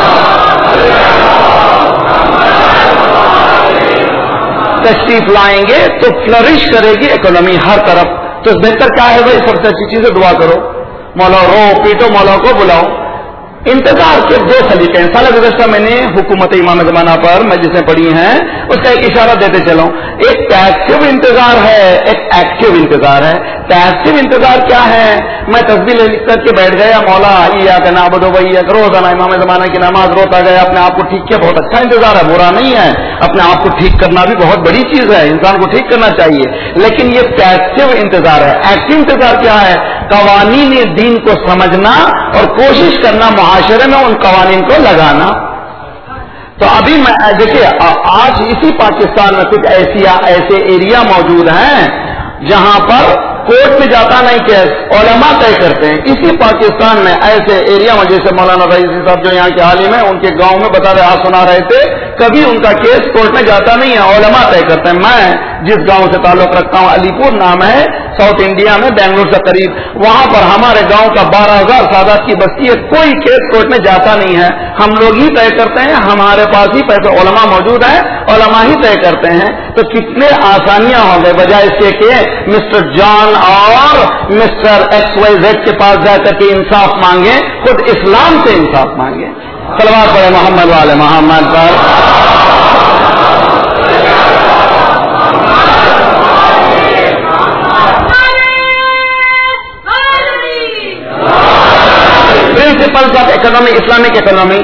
تشریف لائیں گے تو فلرش کرے گی اکانومی ہر طرف. تو بہتر کیا ہے بھائی؟ سب سے اچھی چیز ہے دعا کرو، مولا رو پیٹو، مولا کو بلاؤ. انتظار کے 2 سلیقے ہیں. سال گزشتہ میں نے حکومت امام زمانہ پر مجلسیں پڑھی ہیں، اس کا ایک اشارہ دیتے چلوں. ایک پیسو انتظار ہے، ایک ایکٹیو انتظار ہے. پیسو انتظار کیا ہے؟ میں تسبیح لکھ کر کے بیٹھ گیا، مولا ایاک نعبد و ایاک، روزانہ امام زمانہ کی نماز روتا گیا، اپنے آپ کو ٹھیک کیا. بہت اچھا انتظار ہے، برا نہیں ہے. اپنے آپ کو ٹھیک کرنا بھی بہت بڑی چیز ہے، انسان کو ٹھیک کرنا چاہیے. لیکن یہ پیسو انتظار ہے. ایکٹیو انتظار کیا ہے؟ قوانین دین کو سمجھنا اور کوشش کرنا معاشرے میں ان قوانین کو لگانا. تو ابھی میں دیکھیے آج اسی پاکستان میں کچھ ایسے ایریا موجود ہیں جہاں پر کورٹ میں جاتا نہیں کیس، علماء طے کرتے ہیں. اسی پاکستان میں ایسے ایریا میں جیسے مولانا رئیسی صاحب جو یہاں کے عالم ہیں، ان کے گاؤں میں بتا رہے سنا رہے تھے، کبھی ان کا کیس کورٹ میں جاتا نہیں ہے، علماء طے کرتے ہیں. میں جس گاؤں سے تعلق رکھتا ہوں، علی پور نام ہے، ساؤتھ انڈیا میں بنگلور سے قریب، وہاں پر ہمارے گاؤں کا 12,000 سادات کی بستی ہے. کوئی کیس کورٹ میں جاتا نہیں ہے، ہم لوگ ہی طے کرتے ہیں. ہمارے پاس ہی پیسے علماء موجود ہیں، علماء ہی طے کرتے ہیں. تو کتنے آسانیاں ہو گئے، بجائے اس کے کہ مسٹر جان اور مسٹر ایکس وائی زیڈ کے پاس جا کر کے انصاف مانگیں، خود اسلام سے انصاف مانگیں. صلوات پڑھیں محمد والے محمد پر. Principles of economy, Islamic economy,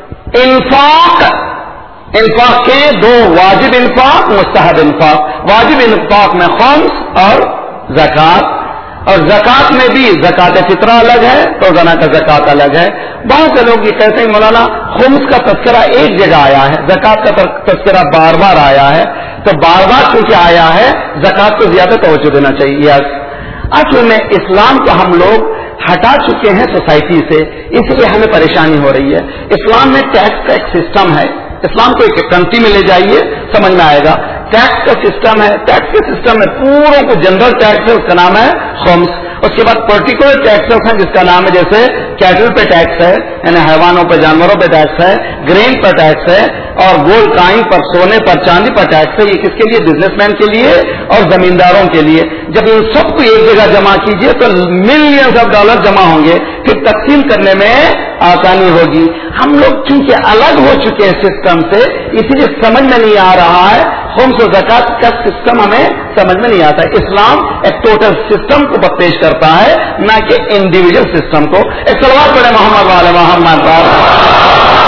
इंफाक के दो, वाजिब इंफाक, मुस्तहब इंफाक। वाजिब इंफाक में खम्स और ज़कात, और ज़कात में भी ज़कात फितरा अलग है, रोजाना का ज़कात अलग है। बहुत से लोग ये कहते हैं मौलाना खुम्स का तस्करा एक जगह आया है, ज़कात का तस्करा बार बार आया है, तो बार बार क्योंकि आया है ज़कात को ज्यादा तवज्जो देना चाहिए। असल में इस्लाम को हम लोग हटा चुके हैं सोसाइटी से, इसलिए हमें परेशानी हो रही है। इस्लाम में टैक्स का एक सिस्टम है, इस्लाम को एक कंट्री में ले जाइए समझ में आएगा। टैक्स का सिस्टम है, टैक्स के सिस्टम में पूरों को जनरल टैक्स है, उसका नाम है खम्स। उसके बाद पर्टिकुलर टैक्सेस हैं जिसका नाम है, जैसे कैटल पे टैक्स है, यानी हैवानों पर, जानवरों पे टैक्स है, ग्रेन पर टैक्स है, और गोल्ड कॉइन पर, सोने पर, चांदी पर टैक्स है। ये किसके लिए? बिजनेसमैन के लिए और जमींदारों के लिए। जब इन सबको एक जगह जमा कीजिए तो मिलियंस ऑफ डॉलर जमा होंगे, फिर तकसीम करने में आसानी होगी। हम लोग चूंकि अलग हो चुके हैं सिस्टम से, इसीलिए समझ में नहीं आ रहा है। खुम्स और ज़कात का सिस्टम हमें समझ में नहीं आता। इस्लाम एक टोटल सिस्टम को पेश करता है, न कि इंडिविजुअल सिस्टम को। एक सलवात पढ़े मोहम्मद वाले मोहम्मद पर।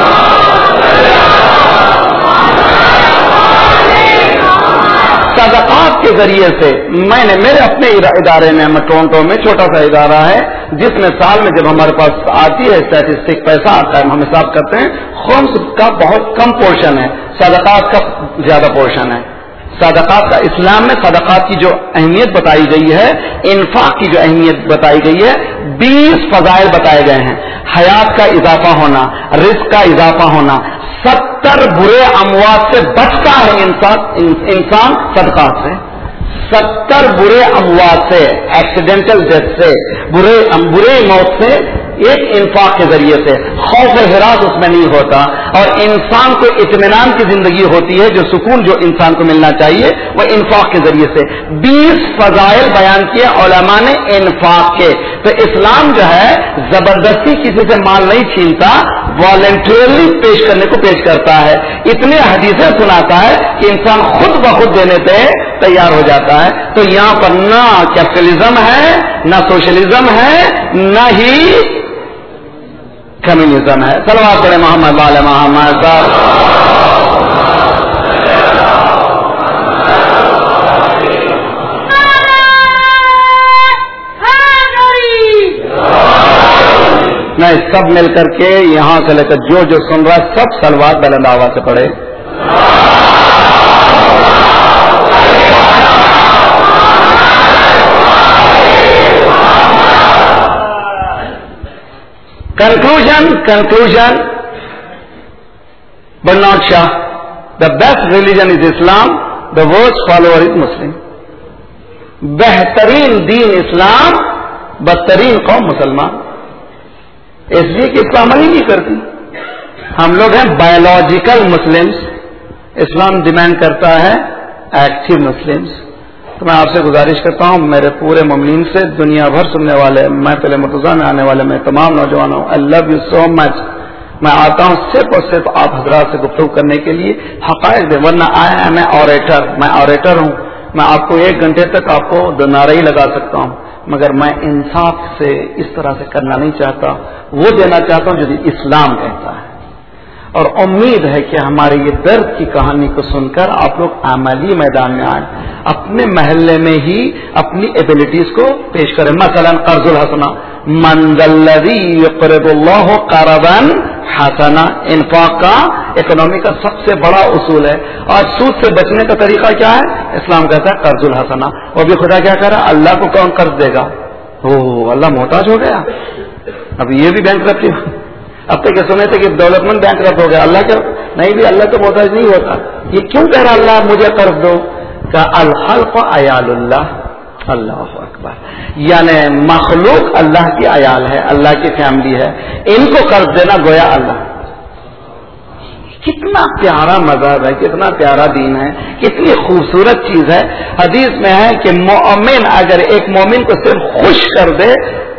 सदक़ात के जरिए से मैंने मेरे अपने इदारे में, मैं टोरंटो में छोटा सा इदारा है जिसमें साल में जब हमारे पास आती है स्टैटिस्टिक, पैसा आता है, हम हिसाब करते हैं, खुम्स का बहुत कम पोर्शन है, सदक़ात का ज्यादा पोर्शन है। सदक़ात का, इस्लाम में सदक़ात की जो अहमियत बताई गई है, इन्फाक की जो अहमियत बताई गई है, 20 फजाइल बताए गए हैं। हयात का इजाफा होना, रिस्क का इजाफा होना, 70 बुरे अमवात से बचता है इंसान सदक़ात से। 70 बुरे अमवात से, एक्सीडेंटल डेथ से, बुरे मौत से, एक इंफाक के जरिए से। खौफ हिरास उसमें नहीं होता, और इंसान को इत्मीनान की जिंदगी होती है, जो सुकून जो इंसान को मिलना चाहिए वह इंफाक के जरिए से। 20 फजाइल बयान किए उलमा ने इंफाक के। तो इस्लाम जो है जबरदस्ती किसी से माल नहीं छीनता, वॉलंटियरली पेश करने को पेश करता है। इतने हदीसें सुनाता है कि इंसान खुद ब खुद देने पे तैयार हो जाता है। तो यहां पर ना कैपिटलिज्म है, ना सोशलिज्म है, न ही कम्युनिज्म है। सलवात पढ़े मोहम्मद वाले मोहम्मद साहब। नहीं, सब मिलकर के यहां से लेकर जो जो सुन रहा है सब सलवात बुलंद आवाज से पढ़े। Conclusion, but not Shah. The best religion is Islam, the worst follower is Muslim. बेहतरीन दीन इस्लाम, बदतरीन कौम मुसलमान। इसलिए कि इस्लाम अमल ही नहीं करती। हम लोग हैं बायोलॉजिकल मुस्लिम्स, इस्लाम डिमांड करता है एक्टिव मुस्लिम्स। तो मैं आपसे गुजारिश करता हूं, मेरे पूरे मुमिनीन से, दुनिया भर सुनने वाले, मैं पहले मुर्तज़ा में आने वाले, मैं तमाम नौजवानों, I love you so much. मैं आता हूं सिर्फ और सिर्फ आप हजरात से गुफ्तगू करने के लिए, हक़ाइक़ दे, वरना आई एम ए ऑरेटर, मैं ऑरेटर हूं। मैं आपको 1 घंटे तक आपको नारा ही लगा सकता हूं, मगर मैं इंसाफ से इस तरह से करना नहीं चाहता, वो देना चाहता हूं जो इस्लाम कहता है। और उम्मीद है कि हमारे ये दर्द की कहानी को सुनकर आप लोग अमली मैदान में आए, अपने महल्ले में ही अपनी एबिलिटीज को पेश करें। मसलन कर्जुल हसना, मन दल्लज़ी युक़रिदुल्लाहु क़रज़न हसना, इन्फाक का इकोनॉमी का सबसे बड़ा उसूल है। और सूद से बचने का तरीका क्या है? इस्लाम कहता है कर्जुल हसना। और भी खुदा क्या कह रहा है? अल्लाह को कौन कर्ज देगा? ओह, अल्लाह मोहताज हो गया, अब ये भी बैंकरप्टी। अब तक ये सुने थे कि डेवलपमेंट बैंकरप्ट हो गया, अल्लाह क्या? नहीं भी, अल्लाह तो मोहताज नहीं होता। ये क्यों कह रहा अल्लाह मुझे कर्ज दो? का अल खल्क़ अयालुल्लाह, अल्लाहु अकबर, यानी मखलूक अल्लाह की अयाल है, अल्लाह की फैमिली है, इनको कर्ज देना गोया अल्लाह। कितना प्यारा मज़हब है, कितना प्यारा दीन है, कितनी खूबसूरत चीज है। हदीस में है कि मोमिन अगर एक मोमिन को सिर्फ खुश कर दे,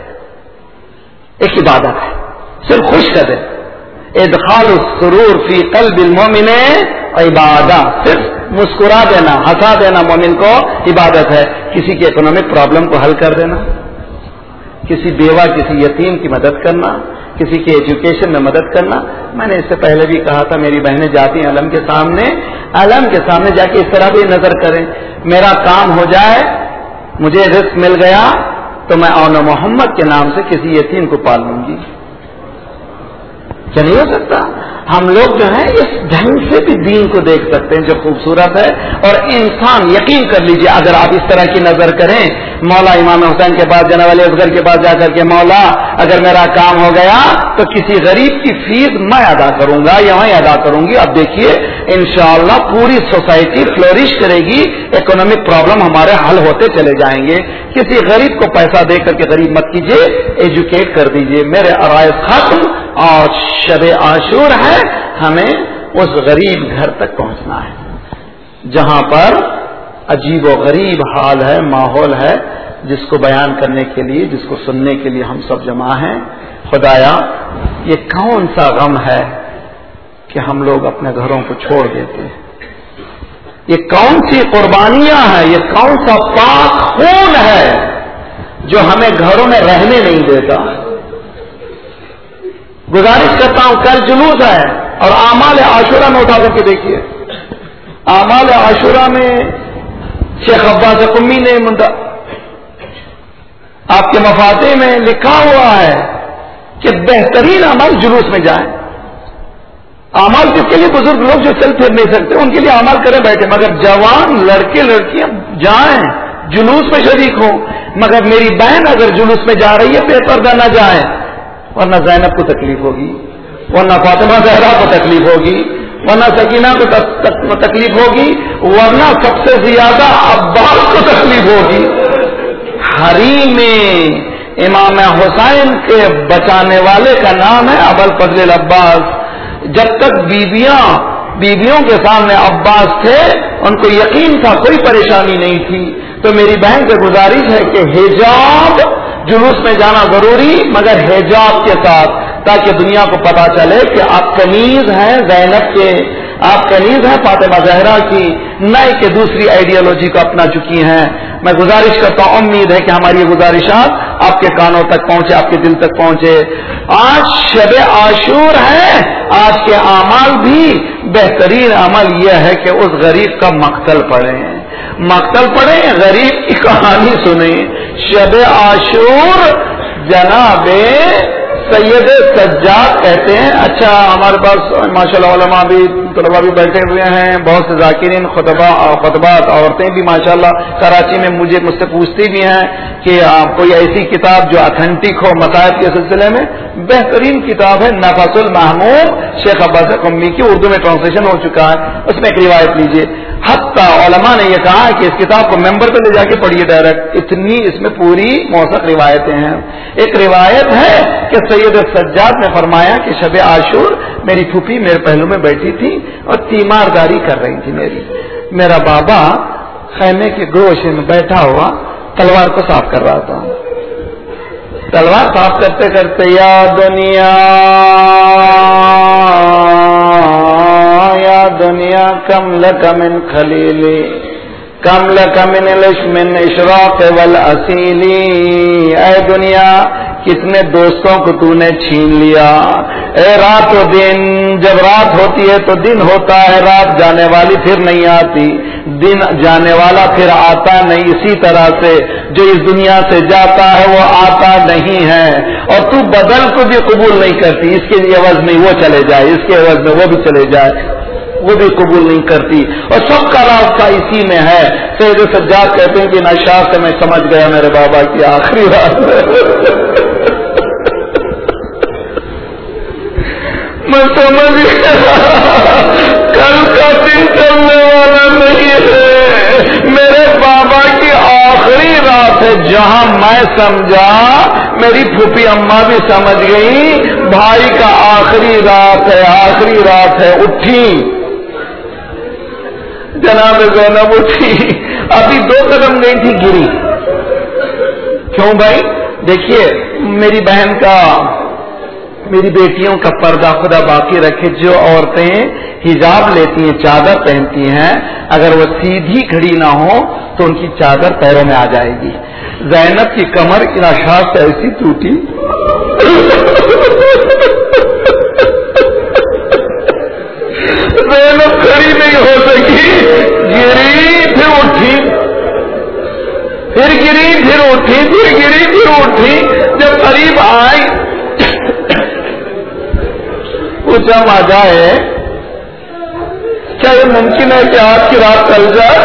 एक इबादत है, सिर्फ खुश कर दे, इदखालु सुरूर फी क़ल्बिल मोमिन इबादत, सिर्फ मुस्कुरा देना, हंसा देना मोमिन को इबादत है। किसी की इकोनॉमिक प्रॉब्लम को हल कर देना, किसी बेवा, किसी यतीम की मदद करना, کسی کی ایجوکیشن میں مدد کرنا. میں نے اس سے پہلے بھی کہا تھا میری بہنیں جاتی ہیں علم کے سامنے جا کے اس طرح بھی نظر کریں میرا کام ہو جائے مجھے رزق مل گیا تو میں اون محمد کے نام سے کسی یتیم کو پال لوں گی. کیا نہیں ہو سکتا؟ ہم لوگ جو ہیں اس ڈھنگ سے بھی دین کو دیکھ سکتے ہیں جو خوبصورت ہے. اور انسان یقین کر لیجئے اگر آپ اس طرح کی نظر کریں مولا امام حسین کے پاس جناب علی اصغر کے پاس جا کر کے مولا اگر میرا کام ہو گیا تو کسی غریب کی فیس میں ادا کروں گا یا میں ادا کروں گی. اب دیکھیے انشاءاللہ پوری سوسائٹی فلورش کرے گی, اکنامک پرابلم ہمارے حل ہوتے چلے جائیں گے. کسی غریب کو پیسہ دے کر کے غریب مت کیجیے, ایجوکیٹ کر دیجیے. میرے عرائض ختم اور شب عاشور ہے, ہمیں اس غریب گھر تک پہنچنا ہے جہاں پر عجیب و غریب حال ہے, ماحول ہے, جس کو بیان کرنے کے لیے, جس کو سننے کے لیے ہم سب جمع ہیں. خدایا یہ کون سا غم ہے کہ ہم لوگ اپنے گھروں کو چھوڑ دیتے ہیں, یہ کون سی قربانیاں ہیں, یہ کون سا پاک خون ہے جو ہمیں گھروں میں رہنے نہیں دیتا. گزارش کرتا ہوں کل جلوس ہے اور اعمال عاشورہ میں اٹھا کر کے دیکھیے. اعمال عاشورہ میں شیخ عباس قمی نے آپ کے مفاتیح میں لکھا ہوا ہے کہ بہترین عمل جلوس میں جائیں. اعمال کس کے لیے؟ بزرگ لوگ جو چل پھر نہیں سکتے ان کے لیے اعمال کریں بیٹھے, مگر جوان لڑکے لڑکیاں جائیں جلوس میں شریک ہوں. مگر میری بہن اگر جلوس میں جا رہی ہے بے پردہ نہ جائیں, ورنہ زینب کو تکلیف ہوگی, ورنہ فاطمہ زہرا کو تکلیف ہوگی, ورنہ سکینہ کو تکلیف ہوگی, ورنہ سب سے زیادہ عباس کو تکلیف ہوگی. حریم میں امام حسین کے بچانے والے کا نام ہے ابوالفضل العباس. جب تک بیویوں کے سامنے عباس تھے ان کو یقین تھا, کوئی پریشانی نہیں تھی. تو میری بہن سے گزارش ہے کہ حجاب جلوس میں جانا ضروری, مگر حجاب کے ساتھ, تاکہ دنیا کو پتا چلے کہ آپ کنیز ہیں زینب کے, آپ کنیز ہیں فاطمہ زہرا کی, نہ کہ دوسری آئیڈیالوجی کو اپنا چکی ہیں. میں گزارش کرتا ہوں, امید ہے کہ ہماری یہ گزارشات آپ کے کانوں تک پہنچے, آپ کے دل تک پہنچے. آج شب عاشور ہے, آج کے اعمال بھی بہترین عمل یہ ہے کہ اس غریب کا مقتل پڑھیں, غریب کی کہانی سنیں. شب عاشور جناب سید سجاد کہتے ہیں. اچھا ہمارے پاس ماشاءاللہ علماء بھی طلباء بھی بیٹھے ہوئے ہیں, بہت سے ذاکرین خطبات عورتیں بھی ماشاءاللہ کراچی میں مجھ سے پوچھتی بھی ہیں کہ کوئی ایسی کتاب جو اتھینٹک ہو مصائب کے سلسلے میں. بہترین کتاب ہے نفس المحموم شیخ عباس قمی کی, اردو میں ٹرانسلیشن ہو چکا ہے. اس میں ایک روایت لیجیے, حتیٰ علماء نے یہ کہا کہ اس کتاب کو ممبر پہ لے جا کے پڑھیے ڈائریکٹ, اتنی اس میں پوری موثق روایتیں ہیں. ایک روایت ہے کہ سید سجاد نے فرمایا کہ شب عاشور میری پھوپھی میرے پہلو میں بیٹھی تھی اور تیمارداری کر رہی تھی. میرا بابا خیمے کے گوشے میں بیٹھا ہوا تلوار کو صاف کر رہا تھا. تلوار صاف کرتے کرتے یا دنیا کم لک من خلیلی کم لک من لشمن اشراق والاصیلی, اے دنیا کتنے دوستوں کو تو نے چھین لیا. اے رات و دن, جب رات ہوتی ہے تو دن ہوتا ہے, رات جانے والی پھر نہیں آتی, دن جانے والا پھر آتا نہیں. اسی طرح سے جو اس دنیا سے جاتا ہے وہ آتا نہیں ہے, اور تو بدل کو بھی قبول نہیں کرتی. اس کے عوض میں وہ چلے جائے, اس کے عوض میں وہ بھی چلے جائے, وہ بھی قبول نہیں کرتی. اور سب کا راستہ اسی میں ہے. سید سجاد کہتے ہیں کہ نشاط سے میں سمجھ گیا میرے بابا کی آخری رات میں سمجھ گیا کل کا دن چلنے والا نہیں ہے, میرے بابا کی آخری رات ہے. جہاں میں سمجھا میری پھوپھی اماں بھی سمجھ گئی, بھائی کا آخری رات ہے, آخری رات ہے. اٹھی جناب زینب اٹھی, ابھی 2 قدم گئی تھی گری. کیوں بھائی؟ دیکھیے میری بہن کا, میری بیٹیوں کا پردہ خدا باقی رکھے. جو عورتیں حجاب لیتی ہیں, چادر پہنتی ہیں, اگر وہ سیدھی کھڑی نہ ہو تو ان کی چادر پیروں میں آ جائے گی. زینب کی کمر ارشاد سے ایسی ٹوٹی اٹھی پھر گری پھر اٹھی، جب قریب آئی پوچھا ماجا ہے کیا یہ ممکن ہے کہ آج کی رات ٹل جائے؟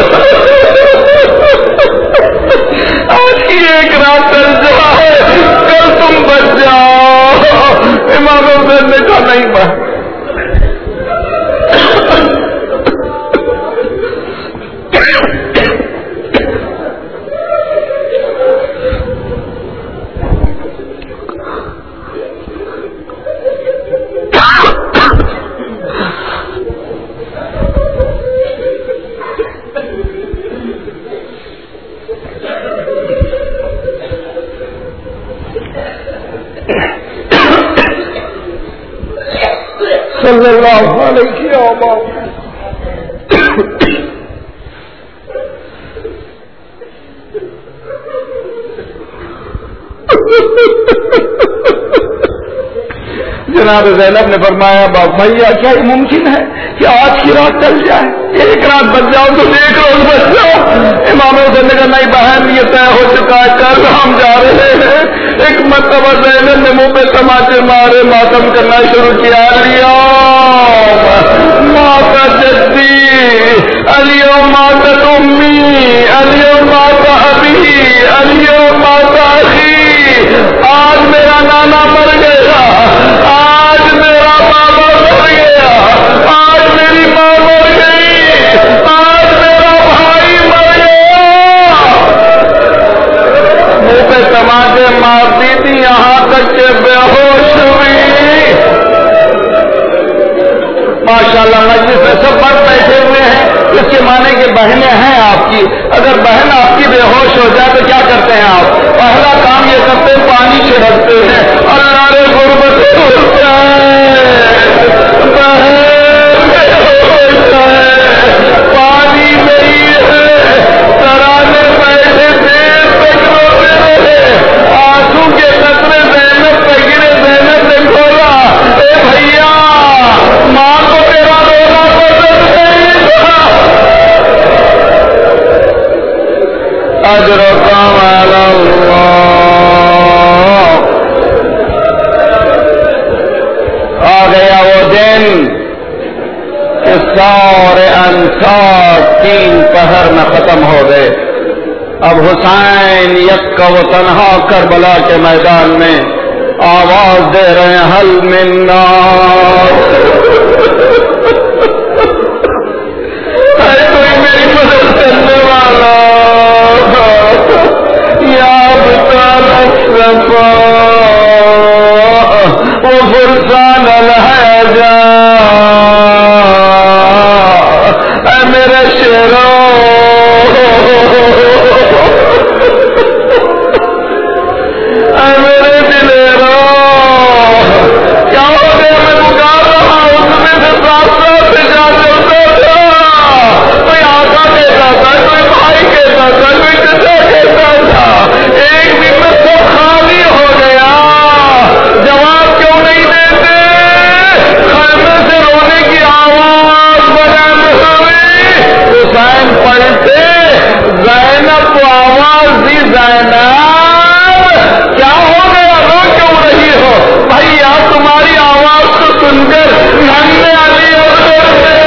آج کی ایک رات ٹل جائے، کل تم بچ جاؤ۔ امام حسین نے کہا نہیں بات۔ صلی اللہ علیہ وسلم جناب زینب نے فرمایا بھیا کیا یہ ممکن ہے کہ آج کی رات چل جائے؟ ایک رات بچ جاؤ تو ایک روز بچ جاؤ۔ امام حسین نے کہا نہیں بہن یہ طے ہو چکا ہے، کل ہم جا رہے ہیں۔ ایک مرتبہ زینب نے منہ پہ تماچے مارے، ماتم کرنا شروع کیا، ماتا جدی علیو ماتا امی علیو ماتا ابی علیو ماتا اخی، آج میرا نانا مر گیا، آج میرا بابا مر گیا، آج میری ماں مر گئی، آج میرا بھائی مر گیا۔ منہ پہ تماچے مارتی تھی یہاں تک کہ بے ہوش ہوئی۔ ماشاءاللہ مجلس میں سب مرد بیٹھے ہوئے ہیں، اس کے معنی کہ بہنیں ہیں آپ کی۔ اگر بہن آپ کی بے ہوش ہو جائے تو کیا کرتے ہیں آپ؟ پہلا کام یہ کرتے ہیں پانی چھڑکتے ہیں، اللہ رے غربت پانی نہیں ہے، ترانے بیٹھے دیر تک روتے رہے، آنسو کے قطرے زینب پہ گرے۔ زینب نے کھولا، اے بھیا ماں کو تیرا رونا پسند نہیں تھا۔ اجرکم علی اللہ، آ گیا وہ دن کہ سارے انصار 3 پہر میں ختم ہو گئے۔ اب حسین یکا و تنہا کربلا کے میدان میں آواز دے رہے ہیں حل من ناصر، اے کوئی میری مدد کرنے والا، یا بطال الصفا و فرسان الحجا، اے میرے شیرو، اے میرے دلیرو، کیا ہو گیا؟ میں پکار رہا ہوں، تمہیں سے ساتھ ساتھ سے جا چلتا تھا، کوئی آقا کہتا تھا، کوئی بھائی کہتا تھا، کوئی چچا کہتا تھا، ایک دن میں سب خالی ہو گیا۔ جواب کیوں نہیں دیتے؟ خیمے سے رونے کی آواز بلند ہوئی، حسین پلٹے، زینب کو آواز دی، زینب کیا ہو گیا؟ رو کیوں رہی ہو؟ بھیا تمہاری آواز کو سن کر ننھے علی اصغر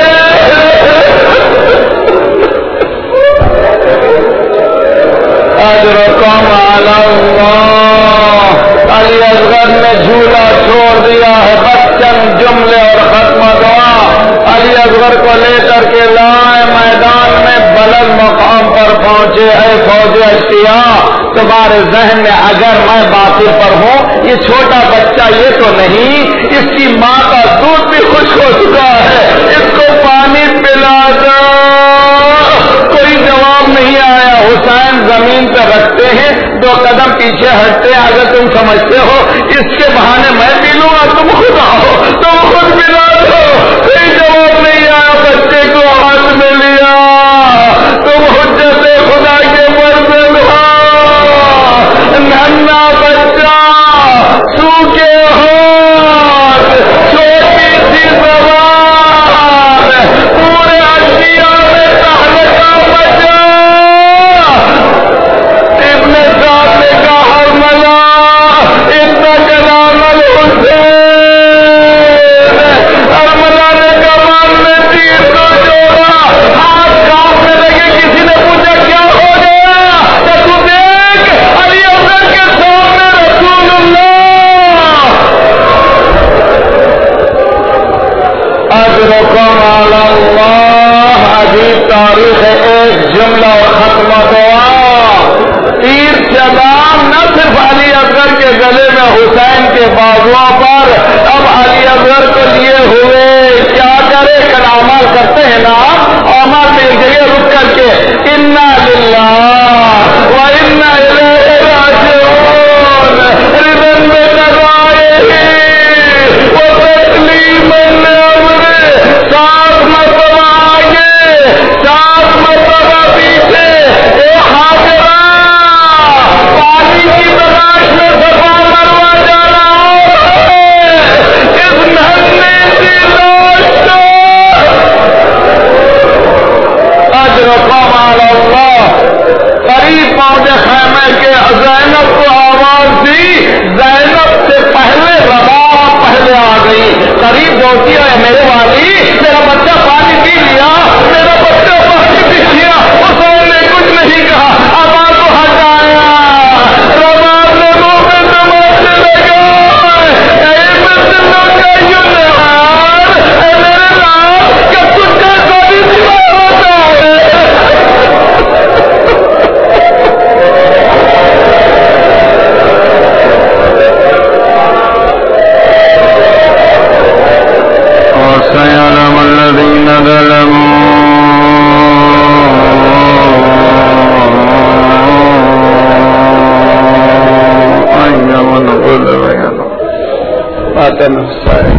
اجرکم علی اللہ، علی اصغر نے جھولا چھوڑ دیا ہے، بچن جملے اور ختم دعا۔ علی اصغر کو لے کر کے لائے میدان میں، بلند مقام پر پہنچے۔ اے فوج اشقیاء، تمہارے ذہن میں اگر میں باطل پر ہوں، یہ چھوٹا بچہ یہ تو نہیں، اس کی ماں کا دودھ بھی خشک ہو چکا ہے، اس کو پانی پلا دو۔ کوئی جواب نہیں آیا۔ حسین زمین پہ رکھتے ہیں، 2 قدم پیچھے ہٹتے ہیں، اگر تم سمجھتے ہو اس کے بہانے میں پی لوں گا، تم خود آؤ، تم خود پلا دو۔ کوئی جواب نہیں آیا، بچے کو ہاتھ میں لیا، تم حجت خدا کے مرد ہو، ننھا بچہ، سوکھے ہاتھ، چھوٹی سی زبان، پورے انبیاء میں تہلکہ مچا۔ ابن اجرکم علی اللہ. عجیب تاریخ ہے. ایک جملہ اور ختم دعا. تیر چلان نہ صرف علی اصغر کے گلے میں حسین کے بازوؤں پر، اب علی اصغر کو لیے ہوئے. کیا کرے؟ کل اعمال کرتے ہیں نا، اعمال میں ایک جگہ رک کر کے انا للہ و انا الیہ راجعون رضن بقضائہ و تسلیما لامرہ. 7 مرتبہ آگے، 7 مرتبہ پیچھے. اے حاضرہ، پانی کی تلاش میں صفا مروا جا رہا ہے. اس ننھے سی لاش کو اجرکم علی اللہ. قریب پہنچے خیمے کے. زینب کو آواز دی. زینب سے پہلے رباب پہلے آ گئی. قریب پہنچی ہے. میرے والی، میرا بچہ پانی پی لیا، میرا بچہ پانی پی لیا. حسین نے کچھ نہیں کہا. آواز کو ہٹایا. رباب نے منہ میں تماچے لگائے. اے مسلموں کا یمنار، اے میرے لال، کہ تجھ کا کبھی سوا ہوتا ہے. وسيعلم الذين ظلموا أي منقلب ينقلب.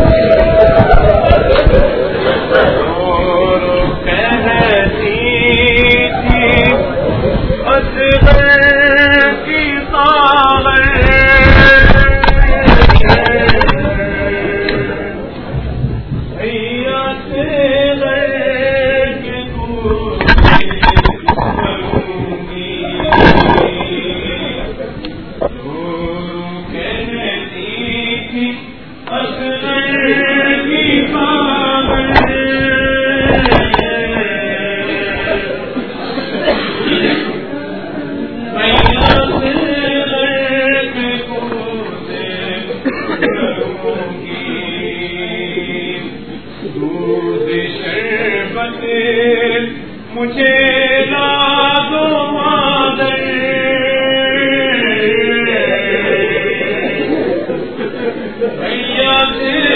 مجھے